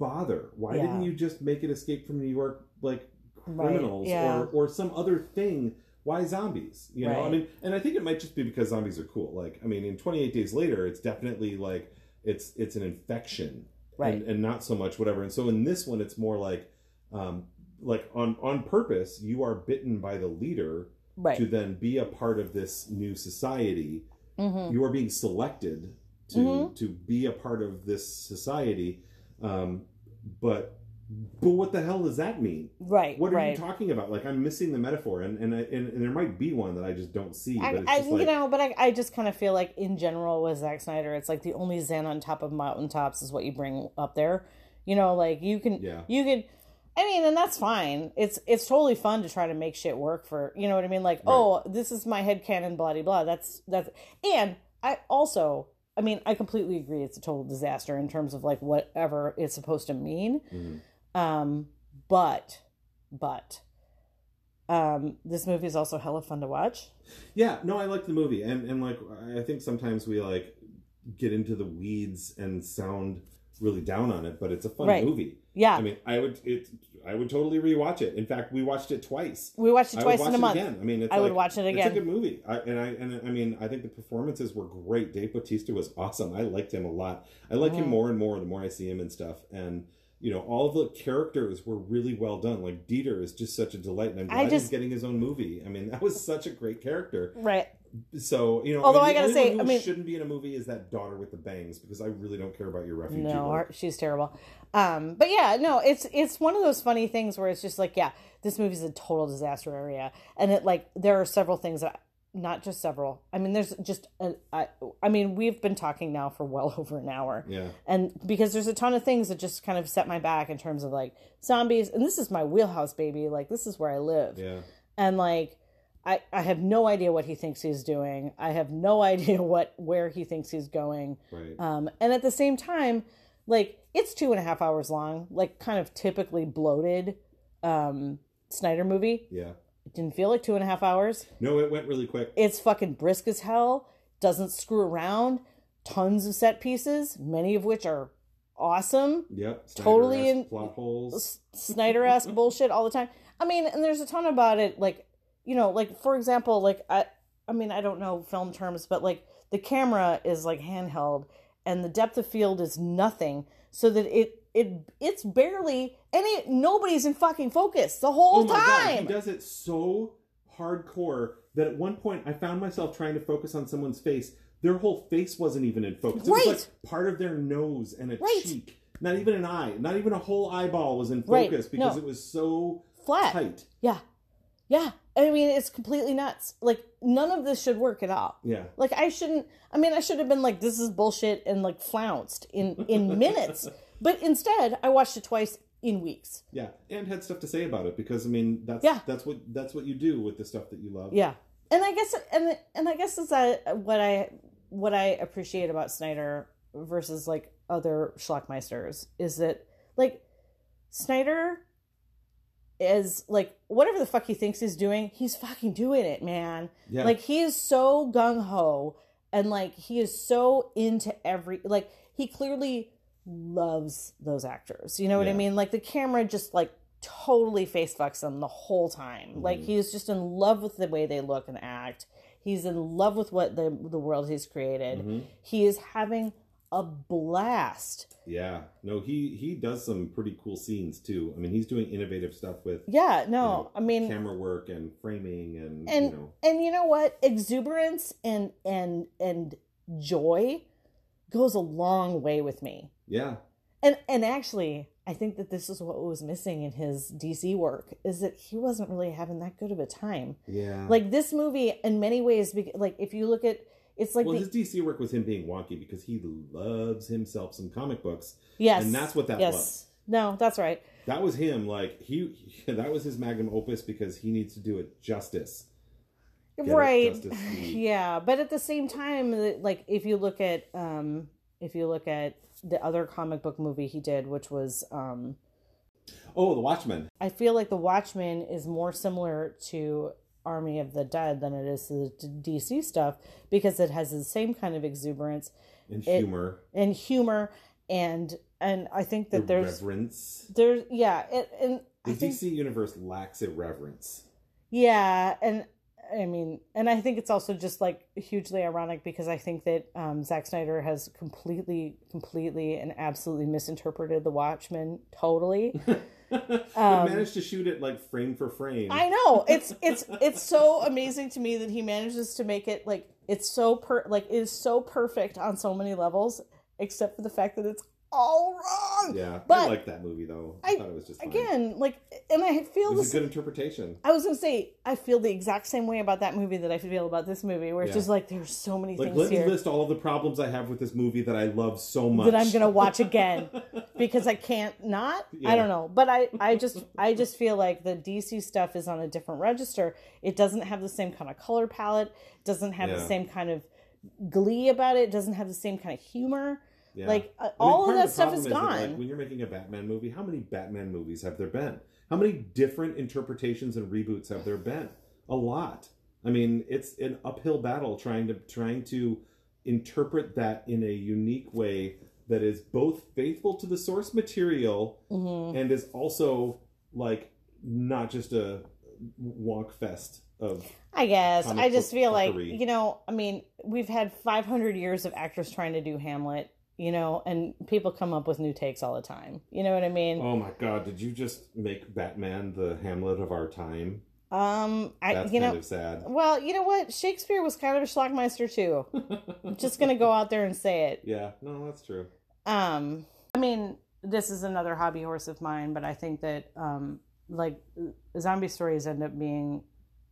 bother? Why Yeah. didn't you just make it Escape from New York, like criminals, Right, yeah. or or some other thing? Why zombies? You know, Right. I mean, and I think it might just be because zombies are cool. Like, I mean, in twenty-eight Days Later, it's definitely like it's it's an infection, Right. and, and not so much whatever. And so in this one, it's more like, um, like on on purpose, you are bitten by the leader Right. to then be a part of this new society. Mm-hmm. You are being selected to Mhm. to be a part of this society, um, but but what the hell does that mean? Right. What are right. you talking about? Like, I'm missing the metaphor, and and, I, and and there might be one that I just don't see. I, But it's I just like, you know, but I, I just kind of feel like in general with Zack Snyder, it's like the only Zen on top of mountaintops is what you bring up there. You know, like you can, Yeah. you can. I mean, and that's fine. It's it's totally fun to try to make shit work for, you know what I mean? Like, Right. oh, this is my headcanon, blah, blah, blah. That's, that's, and I also, I mean, I completely agree it's a total disaster in terms of like whatever it's supposed to mean. mhm. Um, but, but, um, this movie is also hella fun to watch. Yeah, no, I like the movie, and and like I think sometimes we like get into the weeds and sound really down on it, but it's a fun Right. movie. Yeah. I mean, I would it. I would totally rewatch it. In fact, we watched it twice. We watched it I would twice watch in a it month. again. I mean, it's I would like- watch it again. It's a good movie, I, and I and I mean, I think the performances were great. Dave Bautista was awesome. I liked him a lot. I like him Mhm. more and more the more I see him and stuff. And you know, all of the characters were really well done. Like Dieter is just such a delight, and I'm I glad just- he's getting his own movie. I mean, that was such a great character. Right. So you know, Although I, mean, I the gotta only say, one who I mean- shouldn't be in a movie is that daughter with the bangs, because I really don't care about your refugee. No, work. her- she's terrible. Um, but yeah, no, it's it's one of those funny things where it's just like, yeah, this movie's a total disaster area, and it like there are several things that, not just several. I mean, there's just, a, I, I mean, we've been talking now for well over an hour, Yeah. and because there's a ton of things that just kind of set my back in terms of like zombies, and this is my wheelhouse, baby. Like this is where I live, Yeah. and like. I, I have no idea what he thinks he's doing. I have no idea what where he thinks he's going. Right. Um, and at the same time, like it's two and a half hours long, like kind of typically bloated um, Snyder movie. Yeah. It didn't feel like two and a half hours. No, it went really quick. It's fucking brisk as hell. Doesn't screw around. Tons of set pieces, many of which are awesome. Yep. Totally Snyder-esque in- plot holes. Snyder-esque bullshit all the time. I mean, and there's a ton about it, like, you know, like, for example, like, I, I mean, I don't know film terms, but, like, the camera is, like, handheld, and the depth of field is nothing, so that it, it, it's barely, and it, nobody's in fucking focus the whole Oh my god, time! he does it so hardcore that at one point I found myself trying to focus on someone's face. Their whole face wasn't even in focus. It Right. was like part of their nose and a Right. cheek. Not even an eye. Not even a whole eyeball was in Right. focus because No. it was so Flat. tight. Yeah. Yeah. I mean, it's completely nuts. Like, none of this should work at all. Yeah. Like, I shouldn't, I mean, I should have been like, this is bullshit, and like flounced in, in minutes. But instead, I watched it twice in weeks. Yeah. And had stuff to say about it because I mean that's Yeah. that's what that's what you do with the stuff that you love. Yeah. And I guess, and, and I guess is that what I, what I appreciate about Snyder versus like other Schlockmeisters is that like Snyder is like, whatever the fuck he thinks he's doing, he's fucking doing it, man. Yeah. Like, he is so gung-ho, and like he is so into every, like, he clearly loves those actors, you know what I Yeah. mean? Like, the camera just like totally face fucks them the whole time. Like, Mhm. he is just in love with the way they look and act. He's in love with what the the world he's created. Mhm. He is having a blast. Yeah. No, he he does some pretty cool scenes too. I mean, he's doing innovative stuff with Yeah, no, you know, I mean, camera work and framing and, and you know. and you know what, exuberance and and and joy goes a long way with me. Yeah. And and actually, I think that this is what was missing in his D C work, is that he wasn't really having that good of a time. Yeah. Like, this movie, in many ways, be- like if you look at, it's like well, the, his D C work was him being wonky because he loves himself some comic books. yes, and that's what that yes. was. No, that's right. That was him. Like he, he- that was his magnum opus because he needs to do it justice. Get it? Right. Justice League. Yeah, but at the same time, like if you look at um if you look at the other comic book movie he did, which was um Oh, The Watchmen. I feel like The Watchmen is more similar to Army of the Dead than it is to the D C stuff, because it has the same kind of exuberance And It- humor. and humor, and and I think that Irreverence. there's there's yeah, and, and the I think D C universe lacks irreverence. yeah, and I mean, and I think it's also just like hugely ironic because I think that um, Zack Snyder has completely, completely, and absolutely misinterpreted The Watchmen totally. But um, managed to shoot it like frame for frame. I know it's it's it's so amazing to me that he manages to make it like it's so per like it is so perfect on so many levels, except for the fact that it's all wrong. Yeah, but I liked that movie though. I, I thought it was just fine. Again, like, and I feel it was this, a good interpretation. I was gonna say I feel the exact same way about that movie that I feel about this movie, where it's yeah. just like there's so many like, things let here. Let me list all of the problems I have with this movie that I love so much that I'm gonna watch again because I can't not. Yeah. I don't know, but I I just I just feel like the D C stuff is on a different register. It doesn't have the same kind of color palette. Doesn't have yeah. the same kind of glee about it. Doesn't have the same kind of humor. Yeah. Like, uh, all I mean, of that stuff is gone. Is that, like, when you're making a Batman movie, how many Batman movies have there been? How many different interpretations and reboots have there been? A lot. I mean, it's an uphill battle trying to trying to interpret that in a unique way that is both faithful to the source material mm-hmm. and is also, like, not just a wonk fest of... I guess. I just feel fuckery. Like, you know, I mean, we've had five hundred years of actors trying to do Hamlet. You know, and people come up with new takes all the time. You know what I mean? Oh my God! Did you just make Batman the Hamlet of our time? Um, I That's you kind know, of sad. Well, you know what? Shakespeare was kind of a schlockmeister too. I'm just gonna go out there and say it. Yeah, no, that's true. Um, I mean, this is another hobby horse of mine, but I think that um, like zombie stories end up being,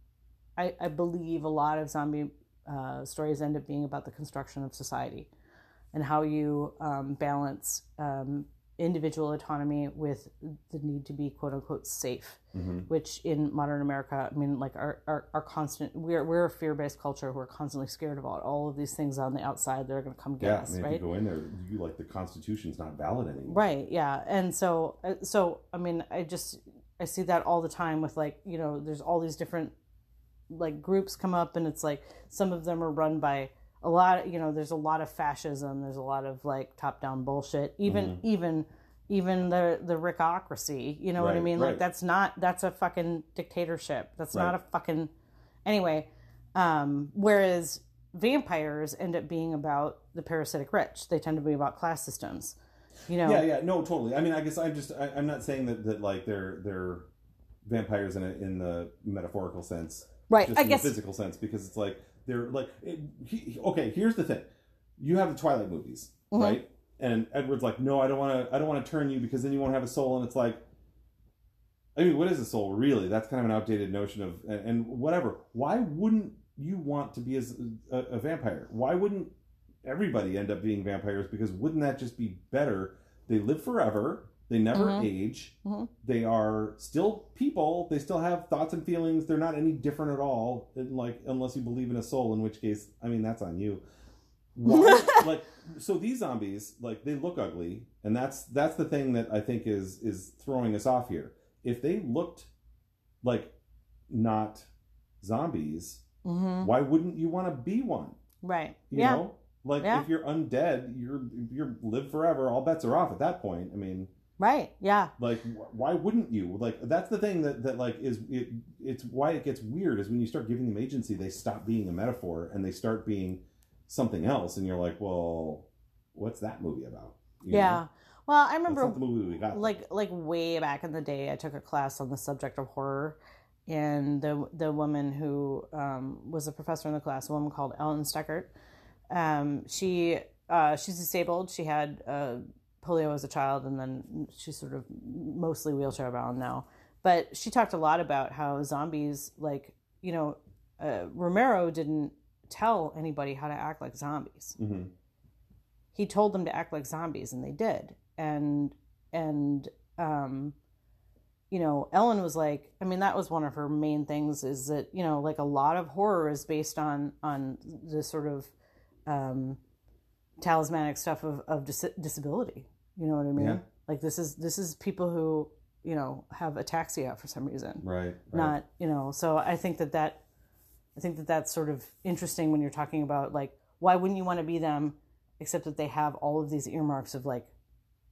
I I believe a lot of zombie uh, stories end up being about the construction of society. And how you um, balance um, individual autonomy with the need to be quote unquote safe, mm-hmm. which in modern America, I mean, like our, our, our constant, we're we're a fear based culture. We're constantly scared about all of these things on the outside that are going to come get yeah, us. I mean, right? If you go in there, you like the Constitution's not valid anymore. Right. Yeah. And so, so I mean, I just I see that all the time with like you know, there's all these different like groups come up, and it's like some of them are run by. A lot, you know, there's a lot of fascism. There's a lot of like top-down bullshit. Even, mm-hmm. even, even the the Rickocracy. You know right, what I mean? Right. Like that's not that's a fucking dictatorship. That's right. not a fucking. Anyway, um, whereas vampires end up being about the parasitic rich. They tend to be about class systems. You know? Yeah, yeah, no, totally. I mean, I guess I'm just I, I'm not saying that, that like they're they're vampires in a, in the metaphorical sense, right? Just I in guess the physical sense, because it's like. They're like, he, okay, here's the thing. You have the Twilight movies, mm-hmm. right? And Edward's like, no, I don't want to I don't want to turn you because then you won't have a soul. And it's like, I mean, what is a soul, really? That's kind of an outdated notion of, and, and whatever. Why wouldn't you want to be as a, a vampire? Why wouldn't everybody end up being vampires? Because wouldn't that just be better? They live forever. They never mm-hmm. age. Mm-hmm. They are still people. They still have thoughts and feelings. They're not any different at all. Like, unless you believe in a soul, in which case, I mean, that's on you. Why, like, so these zombies, like, they look ugly, and that's that's the thing that I think is is throwing us off here. If they looked like not zombies, mm-hmm. why wouldn't you want to be one? Right. You yeah. know, like yeah. if you're undead, you're you're live forever. All bets are off at that point. I mean. Right. Yeah. Like, why wouldn't you? Like, that's the thing that, that like, is, it, it's why it gets weird is when you start giving them agency, they stop being a metaphor and they start being something else. And you're like, well, what's that movie about? You yeah. know? Well, I remember, that's not the movie we got. like, like way back in the day, I took a class on the subject of horror. And the, the woman who um, was a professor in the class, a woman called Ellen Steckert, um, she, uh, she's disabled. She had, uh, polio as a child, and then she's sort of mostly wheelchair bound now. But she talked a lot about how zombies, like, you know, uh, Romero didn't tell anybody how to act like zombies. Mm-hmm. He told them to act like zombies, and they did. And, and, um, you know, Ellen was like, I mean, that was one of her main things is that, you know, like a lot of horror is based on, on this sort of, um, talismanic stuff of, of dis- disability. You know what I mean? Yeah. Like this is, this is people who, you know, have ataxia for some reason. Right, right. Not, you know, so I think that that, I think that that's sort of interesting when you're talking about like, why wouldn't you want to be them except that they have all of these earmarks of like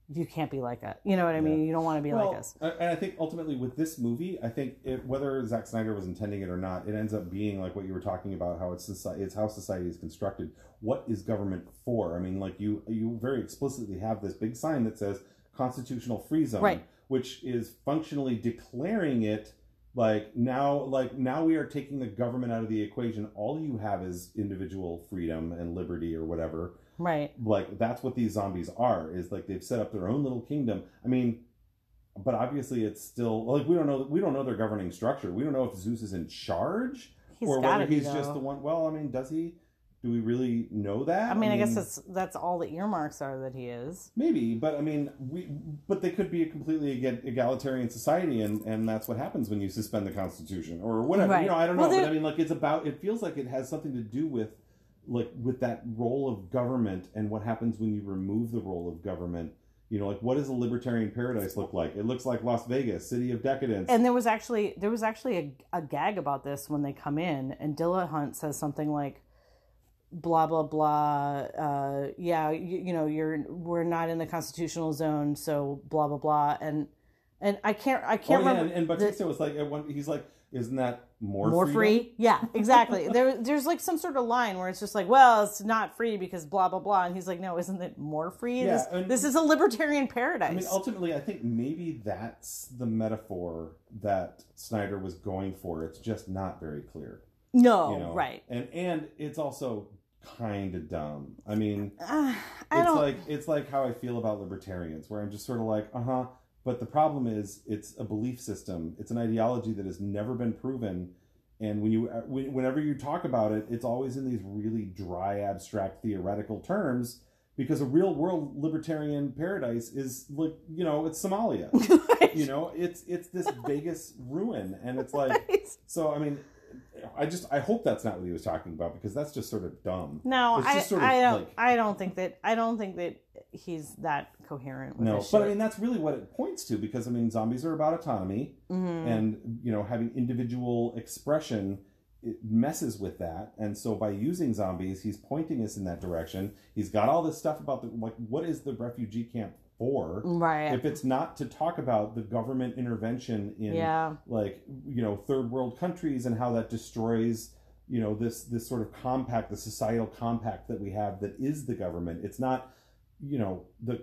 you can't be like us. You know what I mean? Yeah. You don't want to be well, like us. And I think ultimately with this movie, I think it, whether Zack Snyder was intending it or not, it ends up being like what you were talking about, how it's society, it's how society is constructed. What is government for? I mean, like you, you very explicitly have this big sign that says constitutional free zone, right. which is functionally declaring it like now, like now we are taking the government out of the equation. All you have is individual freedom and liberty or whatever. Right. Like that's what these zombies are, is like they've set up their own little kingdom. I mean, but obviously it's still like we don't know we don't know their governing structure. We don't know if Zeus is in charge he's or gotta whether be, he's though. just the one. Well, I mean, does he? Do we really know that? I mean, I, mean, I guess that's that's all the earmarks are that he is. Maybe, but I mean, we but they could be a completely egalitarian society, and, and that's what happens when you suspend the Constitution or whatever. Right. You know, I don't know, well, but I mean, like it's about. It feels like it has something to do with. Like with that role of government and what happens when you remove the role of government, you know, like what does a libertarian paradise look like? It looks like Las Vegas, city of decadence. And there was actually there was actually a, a gag about this when they come in, and Dillahunt says something like, "Blah blah blah." Uh, yeah, you, you know, you're we're not in the constitutional zone, so blah blah blah. And and I can't I can't oh, yeah, remember. And, and Bautista was like, at one, he's like, isn't that more more freedom? free? Yeah, exactly. there, there's like some sort of line where it's just like, well, it's not free because blah blah blah, and he's like, no, isn't it more free? Yeah, this, and, this is a libertarian paradise. I mean, ultimately, I think maybe that's the metaphor that Snyder was going for. It's just not very clear. No, you know? right? And and it's also kind of dumb. I mean, uh, I it's don't... like it's like how I feel about libertarians, where I'm just sort of like, uh huh. But the problem is, it's a belief system. It's an ideology that has never been proven. And when you, whenever you talk about it, it's always in these really dry, abstract, theoretical terms. Because a real world libertarian paradise is like, you know, it's Somalia. Right. You know, it's it's this Vegas ruin, and it's like, right. So I mean, I just I hope that's not what he was talking about, because that's just sort of dumb. No, it's I just sort of I don't like, I don't think that I don't think that he's that coherent with no, this but shit. I mean that's really what it points to, because I mean zombies are about autonomy, mm-hmm. and you know having individual expression. It messes with that, and so by using zombies, he's pointing us in that direction. He's got all this stuff about the like, what is the refugee camp for? Right. If it's not to talk about the government intervention in, yeah. like you know, third world countries and how that destroys, you know, this this sort of compact, the societal compact that we have that is the government. It's not, you know, the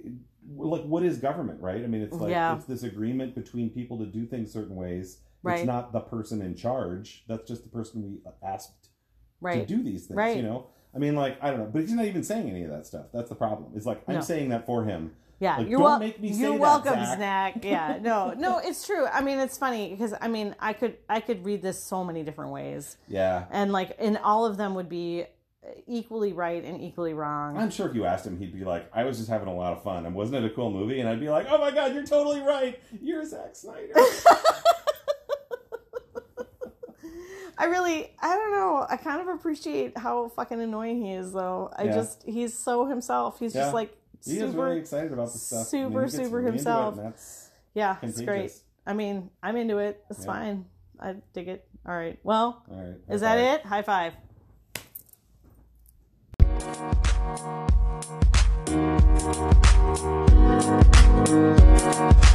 like what is government, right? I mean, it's like yeah. it's this agreement between people to do things certain ways. Right. It's not the person in charge. That's just the person we asked right. to do these things, right. you know? I mean, like, I don't know. But he's not even saying any of that stuff. That's the problem. It's like, I'm no. saying that for him. Yeah, like, you're, don't wel- make me say you're that, welcome, Zach. Snack. Yeah, no, no, it's true. I mean, it's funny because, I mean, I could I could read this so many different ways. Yeah. And, like, and all of them would be equally right and equally wrong. I'm sure if you asked him, he'd be like, I was just having a lot of fun. And wasn't it a cool movie? And I'd be like, oh my God, you're totally right. You're Zack Snyder. I really, I don't know. I kind of appreciate how fucking annoying he is, though. I Yeah. just, he's so himself. He's Yeah. just like he super, is really excited about the stuff. super, I mean, he gets super really into himself. it, and that's yeah, contagious. it's great. I mean, I'm into it. It's Yeah. fine. I dig it. All right. Well, All right. is High that five. it? High five.